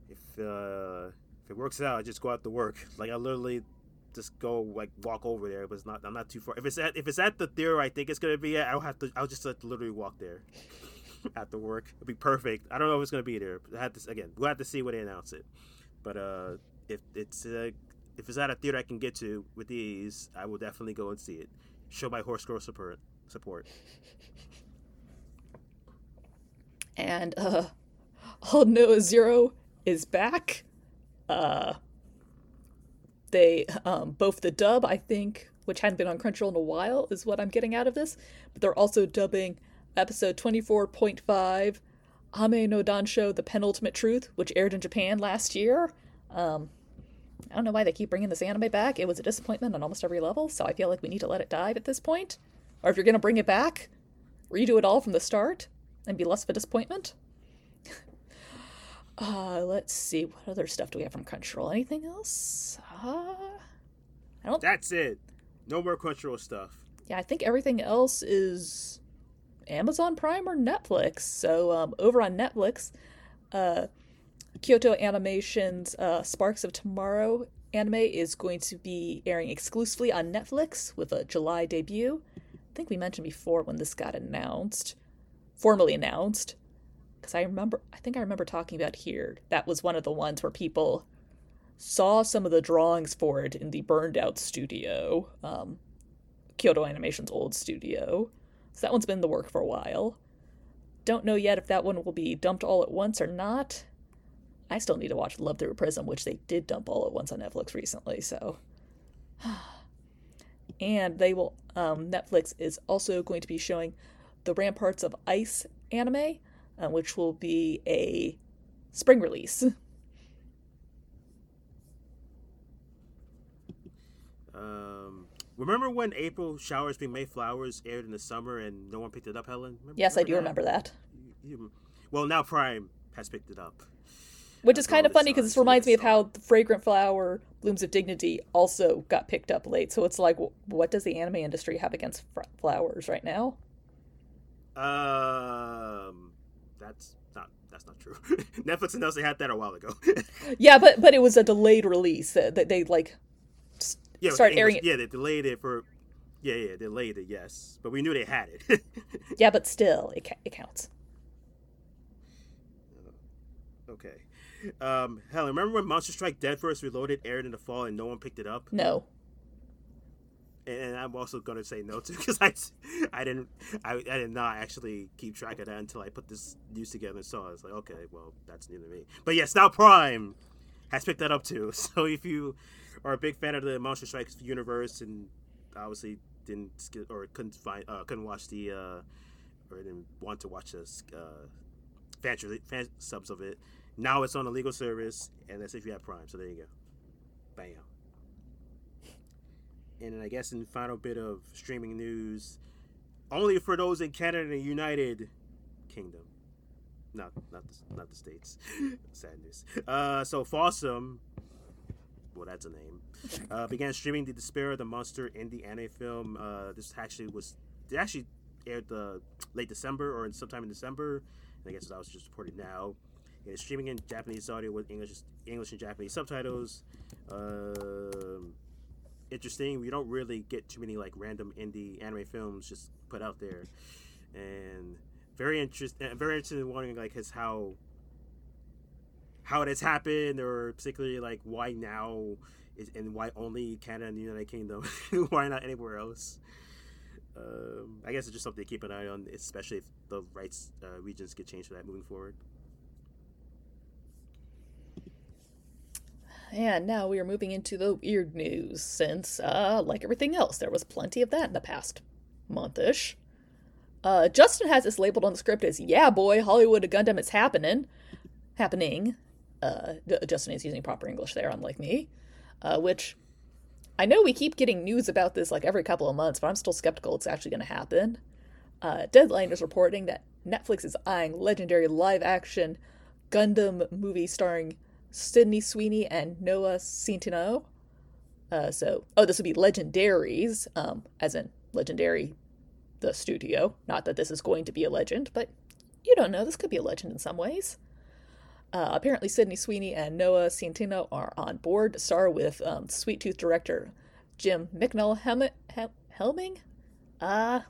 if it works out, I just go out to work. Like I literally just go like walk over there. But I'm not too far. If it's at the theater I think it's gonna be at, I'll just have to literally walk there after work. It'll be perfect. I don't know if it's gonna be there. We'll have to see when they announce it. But if it's at a theater I can get to with ease, I will definitely go and see it. Show my horse girl support. And All Noah Zero is back. They both the dub, I think, which hadn't been on Crunchyroll in a while, is what I'm getting out of this. But they're also dubbing episode 24.5, Ame no Dansho, The Penultimate Truth, which aired in Japan last year. I don't know why they keep bringing this anime back. It was a disappointment on almost every level, so I feel like we need to let it die at this point. Or if you're going to bring it back, redo it all from the start and be less of a disappointment. Let's see. What other stuff do we have from Crunchyroll? Anything else? That's it. No more Crunchyroll stuff. Yeah, I think everything else is Amazon Prime or Netflix. So over on Netflix, Kyoto Animation's Sparks of Tomorrow anime is going to be airing exclusively on Netflix with a July debut. I think we mentioned before when this got formally announced. Because I think I remember talking about here, that was one of the ones where people saw some of the drawings for it in the burned out studio, Kyoto Animation's old studio. So that one's been in the work for a while. Don't know yet if that one will be dumped all at once or not. I still need to watch Love Through a Prism, which they did dump all at once on Netflix recently, so. And they will, Netflix is also going to be showing the Ramparts of Ice anime, which will be a spring release. Remember when April Showers Bring May Flowers aired in the summer and no one picked it up, Helen? Yes, I do remember that. Well, now Prime has picked it up. Which is kind of funny because this reminds me of how The Fragrant Flower, Blooms of Dignity also got picked up late. So it's like, what does the anime industry have against flowers right now? That's not true. Netflix announced they had that a while ago. Yeah, but it was a delayed release. They started airing it. Yeah, they delayed it for. Yeah, delayed it. Yes, but we knew they had it. Yeah, but still, it counts. Okay. Helen, remember when Monster Strike Dead vs. Reloaded aired in the fall and no one picked it up? No. And I'm also gonna say no too because I did not actually keep track of that until I put this news together and saw it. It's like, okay, well, that's new to me. But yes, now Prime has picked that up too. So if you are a big fan of the Monster Strike universe and obviously couldn't watch the or didn't want to watch the fan subs of it, now it's on a legal service, and that's if you have Prime. So there you go. Bam. And then I guess in the final bit of streaming news, only for those in Canada and the United Kingdom, not the States. Sad news. So Fawsome, well, that's a name, began streaming the Despair of the Monster indie anime film. It actually aired late December or sometime in December. And I guess that was just reported now. It's streaming in Japanese audio with English and Japanese subtitles. Interesting. We don't really get too many like random indie anime films just put out there, and very interested in wondering like how it has happened, or particularly like why now and why only Canada and the United Kingdom, why not anywhere else. I guess it's just something to keep an eye on, especially if the rights regions get changed for that moving forward. And now we are moving into the weird news, since, like everything else, there was plenty of that in the past month-ish. Justin has this labeled on the script as, yeah boy, Hollywood Gundam is happening. Justin is using proper English there, unlike me. Which, I know we keep getting news about this like every couple of months, but I'm still skeptical it's actually going to happen. Deadline is reporting that Netflix is eyeing legendary live-action Gundam movie starring Sydney Sweeney and Noah Centineo. This would be Legendaries, as in Legendary, the studio. Not that this is going to be a legend, but you don't know, this could be a legend in some ways. Apparently, Sydney Sweeney and Noah Centineo are on board to star with Sweet Tooth director Jim Helming. Uh,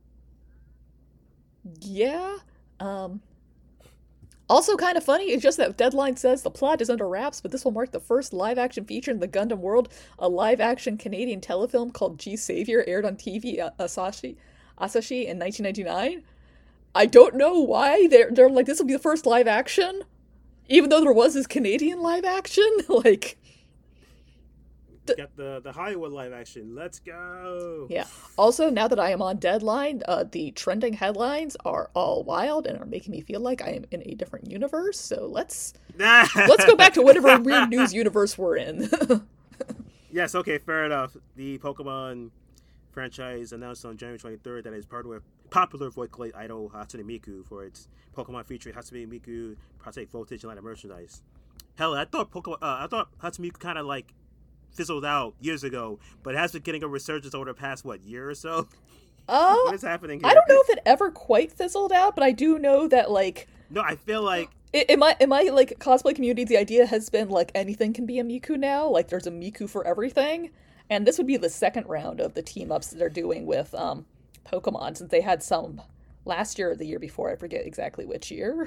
yeah. Um, Also, kind of funny is just that Deadline says the plot is under wraps, but this will mark the first live action feature in the Gundam world. A live action Canadian telefilm called G Savior aired on TV Asahi in 1999. I don't know why they're like, this will be the first live action, even though there was this Canadian live action. Like, Got the Hollywood live action. Let's go. yeah. Also, now that I am on Deadline, the trending headlines are all wild and are making me feel like I am in a different universe. So let's go back to whatever weird news universe we're in. Yes, okay, fair enough. The Pokemon franchise announced on January 23rd that it's partnered with popular voice idol Hatsune Miku for its Pokemon featuring Hatsune Miku Prosthetic Voltage line of merchandise. Hell, I thought Hatsune Miku kind of like fizzled out years ago, but it has been getting a resurgence over the past year or so. What is happening here? I don't know if it ever quite fizzled out, but I do know that like no, I feel like in my like cosplay community, the idea has been like anything can be a Miku now. Like there's a Miku for everything, and this would be the second round of the team ups that they're doing with Pokemon, since they had some last year or the year before. I forget exactly which year.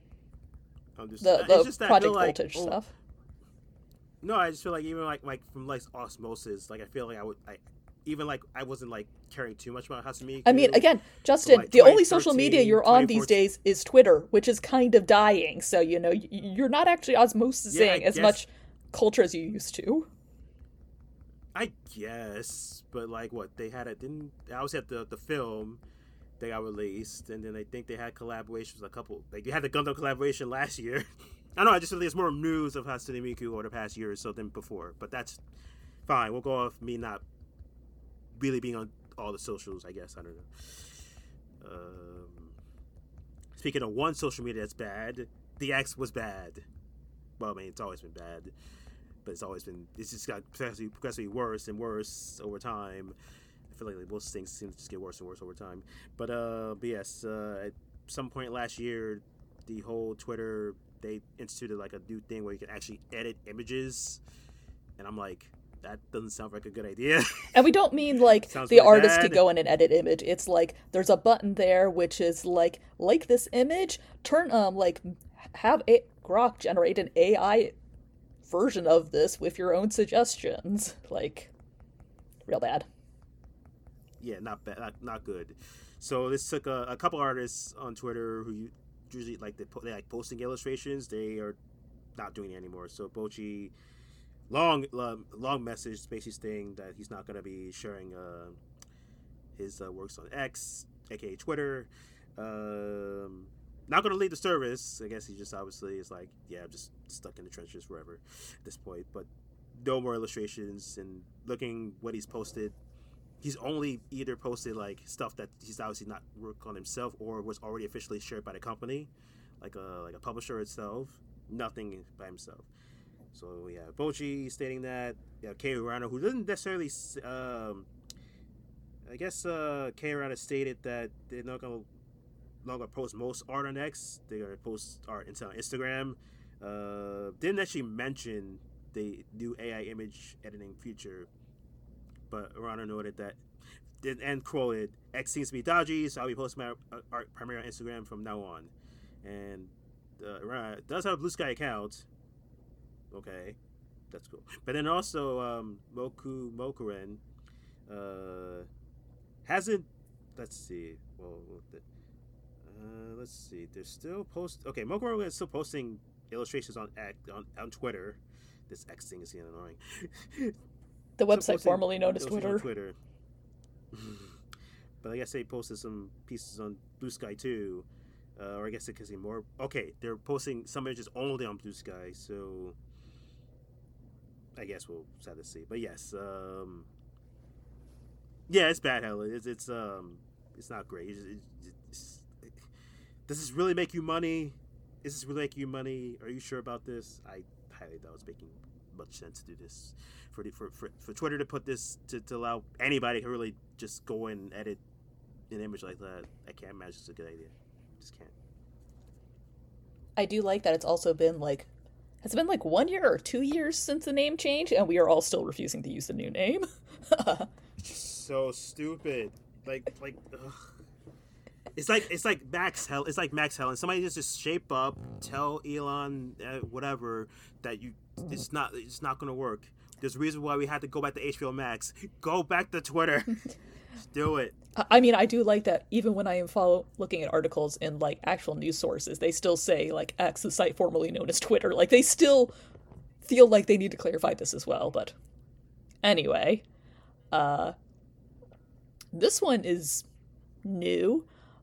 The Project Voltage stuff. No, I just feel like even like from like osmosis, like I feel like I wasn't like caring too much about Hatsune Miku. I mean, again, Justin, the only social media you're on these days is Twitter, which is kind of dying. So you know you're not actually osmosising as much culture as you used to. I guess, but like what they had I was at the film they got released, and then I think they had collaborations a couple. Like they had the Gundam collaboration last year. I know. I just feel there's more news of Hatsune Miku over the past year or so than before, but that's fine. We'll go off me not really being on all the socials. I guess I don't know. Speaking of one social media that's bad, the X was bad. Well, I mean, it's always been bad, but it's just got progressively worse and worse over time. I feel like most things seem to just get worse and worse over time. But yes, at some point last year, the whole Twitter, they instituted like a new thing where you can actually edit images, and I'm like, that doesn't sound like a good idea. And we don't mean like the artist could go in and edit image. It's like there's a button there which is like this image, turn like have Grok generate an AI version of this with your own suggestions. Like real bad. Yeah, not bad, not good. So this took a couple artists on Twitter who usually like they like posting illustrations. They are not doing it anymore. So Bocchi, long message basically saying that he's not going to be sharing his works on X, aka Twitter. Not going to leave the service. I guess he just obviously is like, yeah, I'm just stuck in the trenches forever at this point. But no more illustrations. And looking what he's posted, he's only either posted like stuff that he's obviously not worked on himself or was already officially shared by the company, like a publisher itself. Nothing by himself. So we have Bocchi stating that. Yeah, Kei Urano, who doesn't necessarily. I guess Kei Urano stated that they're not gonna longer post most art on X. They're gonna post art on Instagram. Didn't actually mention the new AI image editing feature. But Urano noted that, and quoted, X seems to be dodgy, so I'll be posting my art primarily on Instagram from now on. And Urano does have a Blue Sky account. Okay, that's cool. But then also, Mokuren hasn't. Let's see. Well, let's see. They're still Okay, Mokuren is still posting illustrations on Twitter. This X thing is getting annoying. The website formerly known as Twitter. But I guess they posted some pieces on Blue Sky too. Or I guess it could be more. Okay, they're posting some images only on Blue Sky, so I guess we'll have to see. But yes, yeah, it's bad. Hell, it's not great. Does this really make you money? Is this really making you money? Are you sure about this? I highly doubt it's making much sense to do this. For Twitter to put this to allow anybody to really just go in and edit an image like that, I can't imagine it's a good idea. Just can't. I do like that it's also been like, has it been like 1 year or 2 years since the name change, and we are all still refusing to use the new name. So stupid. Ugh. It's like Max Hell. It's like Max Hell, and somebody just shape up, tell Elon whatever that it's not gonna work. There's a reason why we had to go back to HBO Max. Go back to Twitter. Just do it. I mean, I do like that even when I am looking at articles in like actual news sources, they still say like X, the site formerly known as Twitter. Like they still feel like they need to clarify this as well. But anyway, this one is new.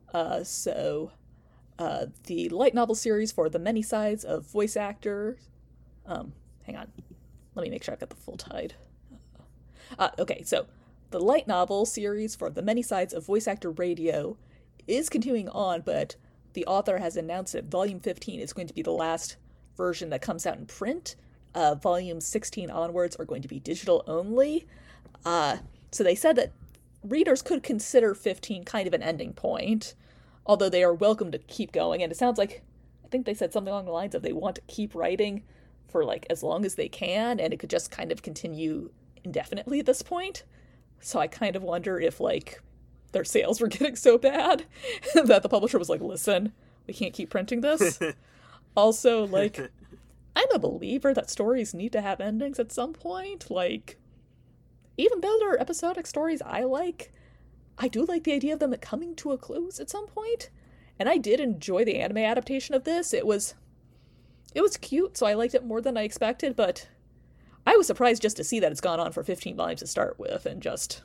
The light novel series for The Many Sides of Voice Actor. Hang on. Let me make sure I've got the full tide. Okay, so the light novel series for The Many Sides of Voice Actor Radio is continuing on, but the author has announced that Volume 15 is going to be the last version that comes out in print. Volume 16 onwards are going to be digital only. So they said that readers could consider 15 kind of an ending point, although they are welcome to keep going. And it sounds like, I think they said something along the lines of they want to keep writing for like as long as they can, and it could just kind of continue indefinitely at this point. So I kind of wonder if like their sales were getting so bad that the publisher was like, listen, we can't keep printing this. Also, like, I'm a believer that stories need to have endings at some point. Like, even though they're episodic stories I do like the idea of them coming to a close at some point. And I did enjoy the anime adaptation of this. It was cute, so I liked it more than I expected, but I was surprised just to see that it's gone on for 15 volumes to start with, and just...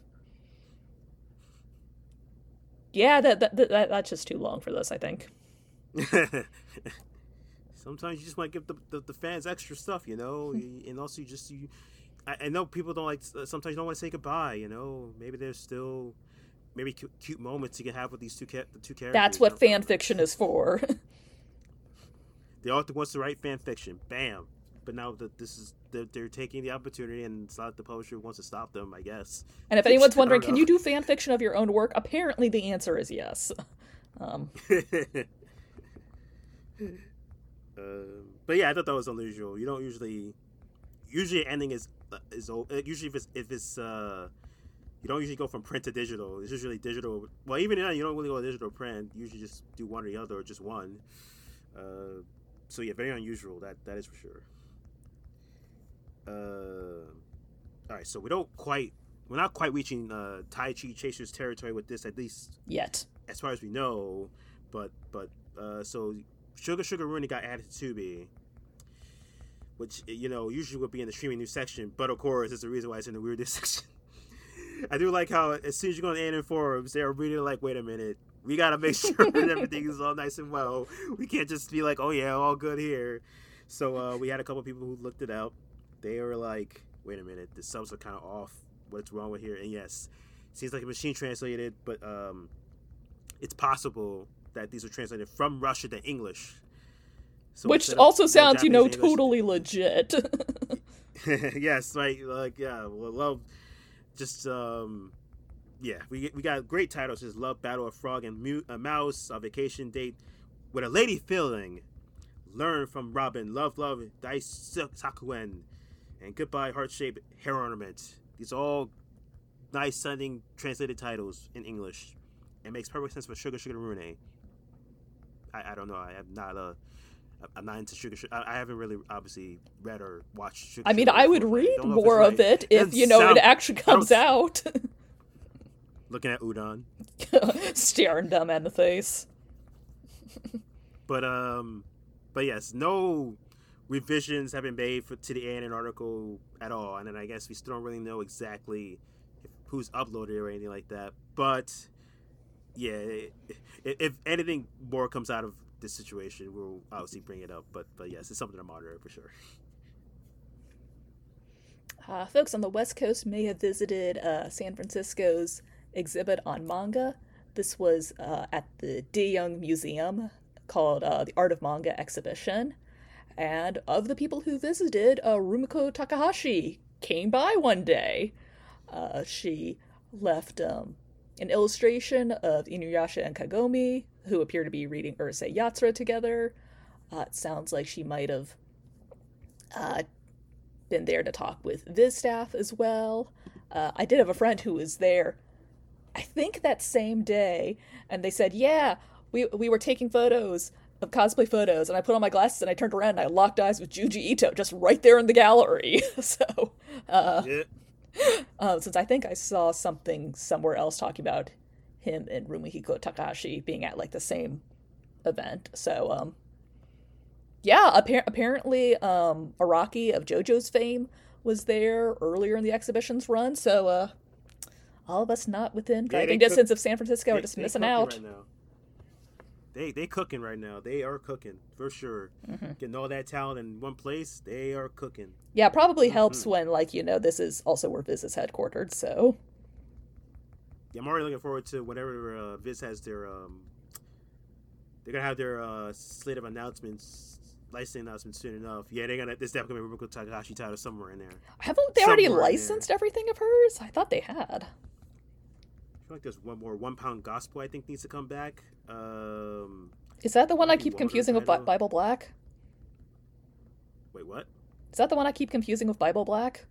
Yeah, that's just too long for this, I think. Sometimes you just want to give the fans extra stuff, you know? And also I know people don't like... Sometimes you don't want to say goodbye, you know? Maybe there's still... Maybe cute moments you can have with these two characters. That's what fan fiction is for. The author wants to write fan fiction. Bam. But now that they're taking the opportunity, and it's not the publisher wants to stop them, I guess. And if anyone's wondering, can you do fan fiction of your own work? Apparently the answer is yes. But yeah, I thought that was unusual. You don't usually ending is usually if it's you don't usually go from print to digital. It's usually digital. Well, even now you don't really go digital print. You usually just do one or the other, or just one. So yeah, very unusual. That is for sure. All right, so we're not quite reaching Taichi Chasers territory with this, at least yet, as far as we know. But so Sugar Sugar Rooney got added to Tubi, which usually would be in the streaming news section, but of course it's the reason why it's in the weird news section. I do like how as soon as you go on the ANN forums, they're really like, wait a minute, we gotta make sure that everything is all nice and well. We can't just be like, oh yeah, all good here. So we had a couple of people who looked it up. They were like, wait a minute, the subs are kind of off. What's wrong with here? And yes, seems like a machine translated, but it's possible that these are translated from Russian to English. So which also sounds, English, totally legit. Yes, right. Like, yeah, well, love. Just yeah, we got great titles. Just Love, Battle of Frog and Mouse, A Vacation Date with a Lady Feeling, Learn from Robin, Love, Dai Sakuen, and Goodbye, Heart-Shaped Hair Ornament. These are all nice sounding translated titles in English. It makes perfect sense for Sugar Sugar Rooney. I don't know. I'm not into Sugar. I haven't really obviously read or watched Sugar. I mean, I would read more of it if it actually comes out. Looking at Udon, staring them in the face. But yes, no revisions have been made to the ANN article at all, and then I guess we still don't really know exactly who's uploaded or anything like that. But yeah, if anything more comes out of this situation, we'll obviously bring it up. But yes, it's something to monitor for sure. Folks on the West Coast may have visited San Francisco's exhibit on manga. This was at the Daeyoung Museum, called the Art of Manga Exhibition. And of the people who visited, Rumiko Takahashi came by one day. She left an illustration of Inuyasha and Kagome, who appear to be reading Urusei Yatsura together. It sounds like she might have been there to talk with Viz staff as well. I did have a friend who was there, I think that same day, and they said, yeah, we were taking photos of cosplay photos, and I put on my glasses and I turned around and I locked eyes with Junji Ito just right there in the gallery. So, since I think I saw something somewhere else talking about him and Rumihiko Takahashi being at like the same event. So, yeah, apparently Araki of JoJo's fame was there earlier in the exhibition's run. So, all of us not within driving distance of San Francisco are just missing out. Right now. They cooking right now. They are cooking for sure. Mm-hmm. Getting all that talent in one place, they are cooking. Yeah, probably helps when this is also where Viz is headquartered. So yeah, I'm already looking forward to whenever Viz has their they're gonna have their slate of announcements, licensing announcements soon enough. Yeah, there's definitely gonna be Rumiko Takahashi title somewhere in there. Haven't they already licensed everything of hers? I thought they had. I feel like there's one more 1 Pound Gospel I think needs to come back. Is that the one I keep confusing with Bible Black? Wait, what? Is that the one I keep confusing with Bible Black?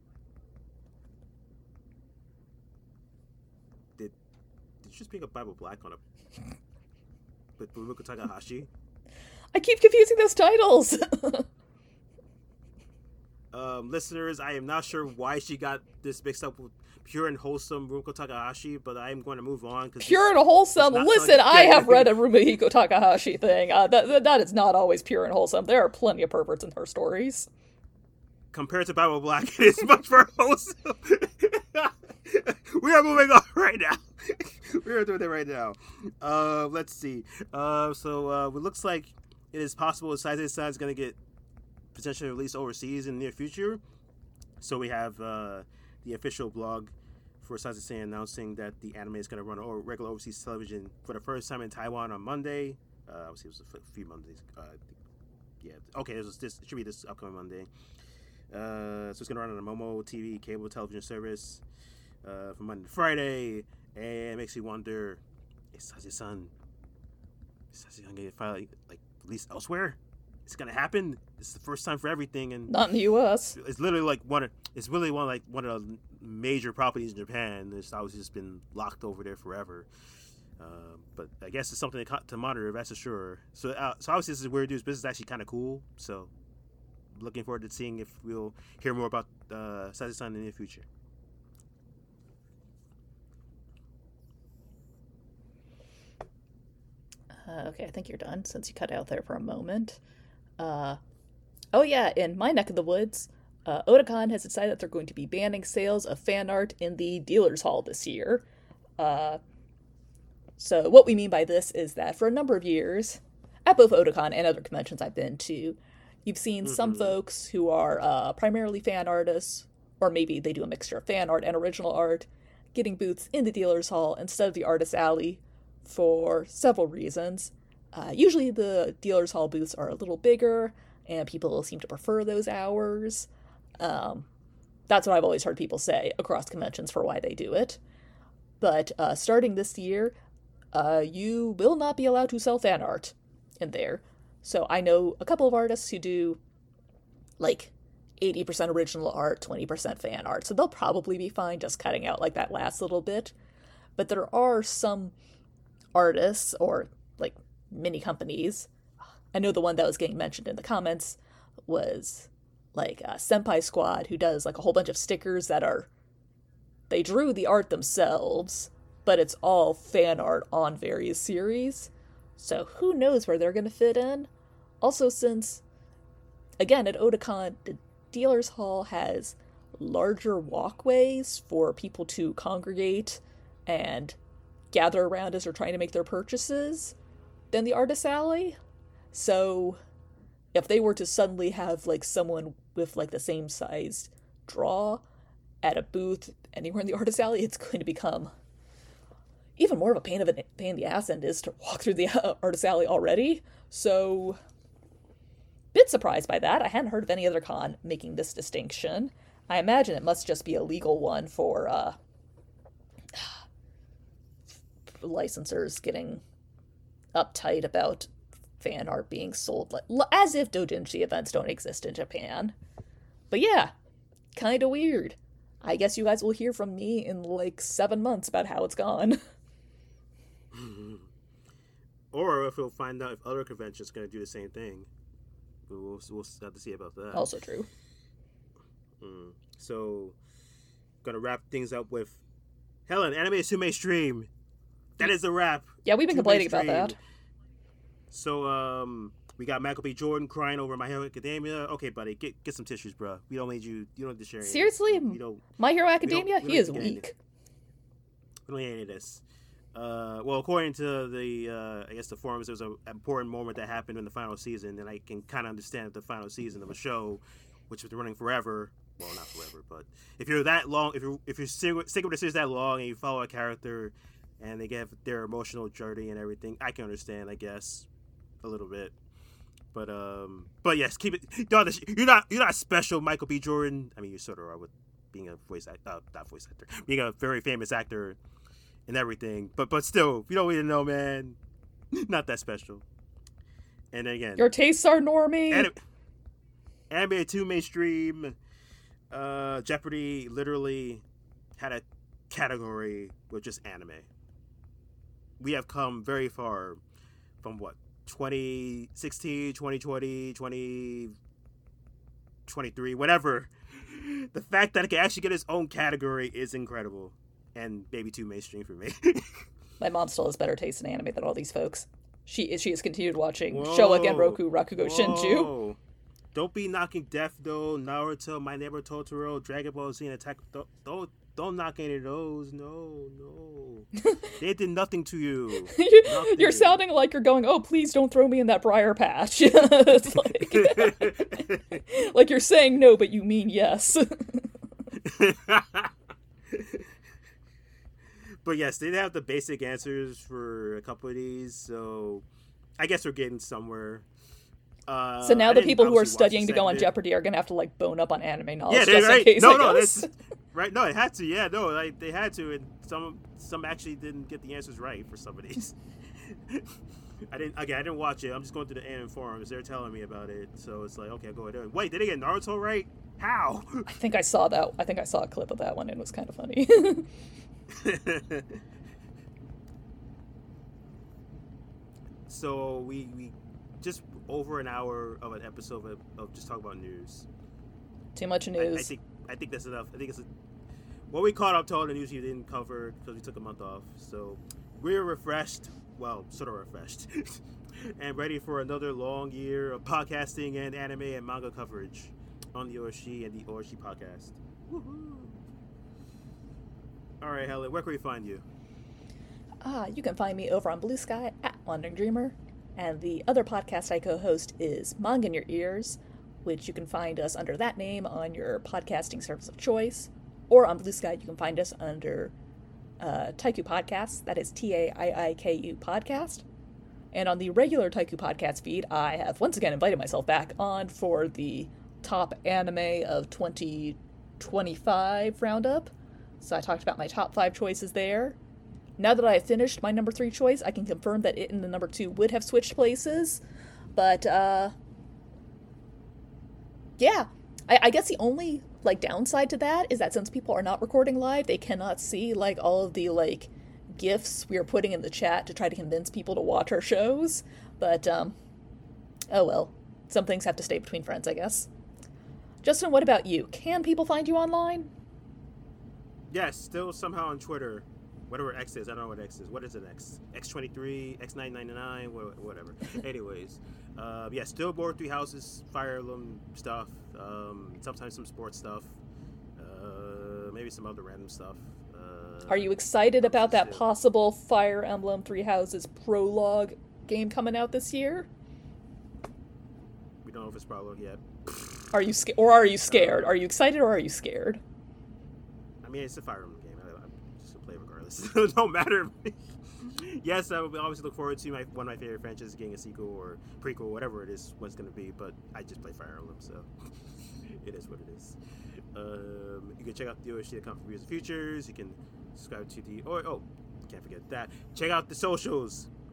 Did you just bring up Bible Black on a with Rumiko Takahashi? I keep confusing those titles. Listeners, I am not sure why she got this mixed up with Pure and Wholesome Rumiko Takahashi, but I am going to move on. Pure and Wholesome? Listen, I have read a Rumiko Takahashi thing. That is not always pure and wholesome. There are plenty of perverts in her stories. Compared to Bible Black, it is much more wholesome. We are moving on right now. We are doing it right now. Let's see. So it looks like it is possible that Saizai-san is going to get potentially released overseas in the near future. So we have the official blog for Saizai-san announcing that the anime is going to run on regular overseas television for the first time in Taiwan on Monday. Obviously, it was a few Mondays. Yeah, okay, it should be this upcoming Monday. So it's going to run on a Momo TV cable television service from Monday to Friday. And it makes you wonder, is Saizai-san going to get finally released elsewhere? It's gonna happen. It's the first time for everything, and not in the U.S. It's literally one of the major properties in Japan. It's obviously just been locked over there forever. But I guess it's something to monitor. That's for sure. So obviously this is weird news, but this is actually kind of cool. So looking forward to seeing if we'll hear more about Saizai-san in the near future. Okay, I think you're done since you cut out there for a moment. Oh yeah, in my neck of the woods, Otakon has decided that they're going to be banning sales of fan art in the dealer's hall this year. So what we mean by this is that for a number of years, at both Otakon and other conventions I've been to, you've seen some folks who are primarily fan artists, or maybe they do a mixture of fan art and original art, getting booths in the dealer's hall instead of the artist alley for several reasons. Usually the dealer's hall booths are a little bigger, and people seem to prefer those hours. That's what I've always heard people say across conventions for why they do it. But starting this year, you will not be allowed to sell fan art in there. So I know a couple of artists who do 80% original art, 20% fan art. So they'll probably be fine just cutting out that last little bit. But there are some artists or mini companies. I know the one that was getting mentioned in the comments was Senpai Squad, who does a whole bunch of stickers that they drew the art themselves, but it's all fan art on various series. So who knows where they're going to fit in. Also, since again at Otakon, the dealer's hall has larger walkways for people to congregate and gather around as they're trying to make their purchases than the artist alley. So if they were to suddenly have someone with the same size draw at a booth anywhere in the artist alley, it's going to become even more of a pain in the ass than it is to walk through the artist alley already. So bit surprised by that. I hadn't heard of any other con making this distinction. I imagine it must just be a legal one for licensors getting uptight about fan art being sold as if doujinshi events don't exist in Japan. But yeah, kind of weird. I guess you guys will hear from me in like 7 months about how it's gone. Or if we'll find out if other conventions are going to do the same thing. We'll have to see about that. Also true. So, gonna wrap things up with Helen, Anime Sume stream. That is a wrap. Yeah, we've been complaining about that. So, we got Michael B. Jordan crying over My Hero Academia. Okay, buddy, get some tissues, bro. We don't need you. You don't need to share. Seriously, My Hero Academia, he is weak. We don't need any of this. Well, according to the, I guess the forums, there was an important moment that happened in the final season, and I can kind of understand the final season of a show, which was running forever. Well, not forever, but if you're that long, if you're sticking with the series that long, and you follow a character, and they get their emotional journey and everything, I can understand, I guess, a little bit. But yes, keep it. You're not special, Michael B. Jordan. I mean, you sort of are with being a being a very famous actor. And everything, but still, you don't really know, man. Not that special. And then again, your tastes are normie. Anime too mainstream. Jeopardy literally had a category with just anime. We have come very far from what 2016, 2020, 2023, whatever. The fact that it can actually get its own category is incredible. And maybe too mainstream for me. My mom still has better taste in anime than all these folks. She has continued watching Showa Genroku Rakugo Shinju. Don't be knocking Death Note, Naruto, My Neighbor Totoro, Dragon Ball Z, and Attack. Don't knock any of those. No. They did nothing to you. You're sounding like you're going, oh, please don't throw me in that briar patch. It's like you're saying no, but you mean yes. But yes, they have the basic answers for a couple of these, so I guess we're getting somewhere. So now the people who are studying to go on Jeopardy are going to have to like bone up on anime knowledge just in case. That's right. No, it had to. Yeah, no, they had to, and some actually didn't get the answers right for some of these. I didn't watch it. I'm just going through the anime forums. They're telling me about it, so it's like, okay, I'll go ahead. Wait, did they get Naruto right? How? I think I saw that. I think I saw a clip of that one, and it was kind of funny. So we just over an hour of an episode of just talking about news. Too much news. I think that's enough. I think it's what we caught up to all the news you didn't cover because we took a month off. So we're refreshed. Well, sort of refreshed. And ready for another long year of podcasting and anime and manga coverage on the Oshi and the Oshi podcast. Woohoo! All right, Helen, where can we find you? You can find me over on Blue Sky at Wandering Dreamer, and the other podcast I co-host is Manga in Your Ears, which you can find us under that name on your podcasting service of choice, or on Blue Sky you can find us under Taiku Podcast, that is Taiiku Podcast. And on the regular Taiku Podcast feed, I have once again invited myself back on for the top anime of 2025 roundup. So I talked about my top 5 choices there. Now that I have finished my number 3 choice, I can confirm that it and the number 2 would have switched places. But, yeah. I guess the only, downside to that is that since people are not recording live, they cannot see, all of the, GIFs we are putting in the chat to try to convince people to watch our shows. But, oh well. Some things have to stay between friends, I guess. Justin, what about you? Can people find you online? Yes, still somehow on Twitter. Whatever X is. I don't know what X is. What is an X? X23, X999, whatever. Anyways. Yeah, still more Three Houses, Fire Emblem stuff. Sometimes some sports stuff. Maybe some other random stuff. Are you excited about that possible Fire Emblem Three Houses prologue game coming out this year? We don't know if it's prologue yet. Are you are you scared? Are you excited or are you scared? I mean, it's a Fire Emblem game. I'm just gonna play regardless. It don't matter. Yes, I would always look forward to one of my favorite franchises getting a sequel or prequel, whatever it is, what it's gonna be. But I just play Fire Emblem, so it is what it is. You can check out the OSG.com for reviews and features. You can subscribe to the can't forget that. Check out the socials.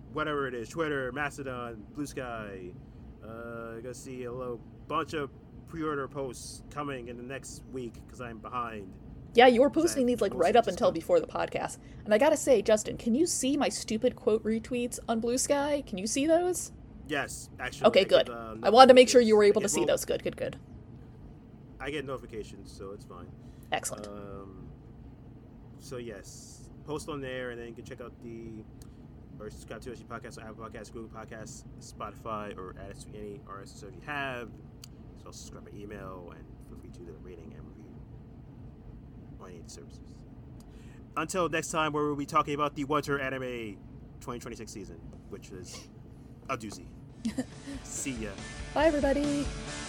whatever it is, Twitter, Mastodon, Blue Sky. You're gonna see a little bunch of pre-order posts coming in the next week because I'm behind. Yeah, you were posting these like right up until before the podcast. And I gotta say, Justin, can you see my stupid quote retweets on Blue Sky? Can you see those? Yes, actually. Okay, good. I wanted to make sure you were able to see those. Good. I get notifications, so it's fine. Excellent. So yes, post on there, and then you can check out or subscribe to SG Podcast on Apple Podcasts, Google Podcasts, Spotify, or add us to any RSS you have. So subscribe by email, and feel free to do the rating and review on any services. Until next time, where we'll be talking about the Winter Anime 2026 season, which is a doozy. See ya. Bye, everybody.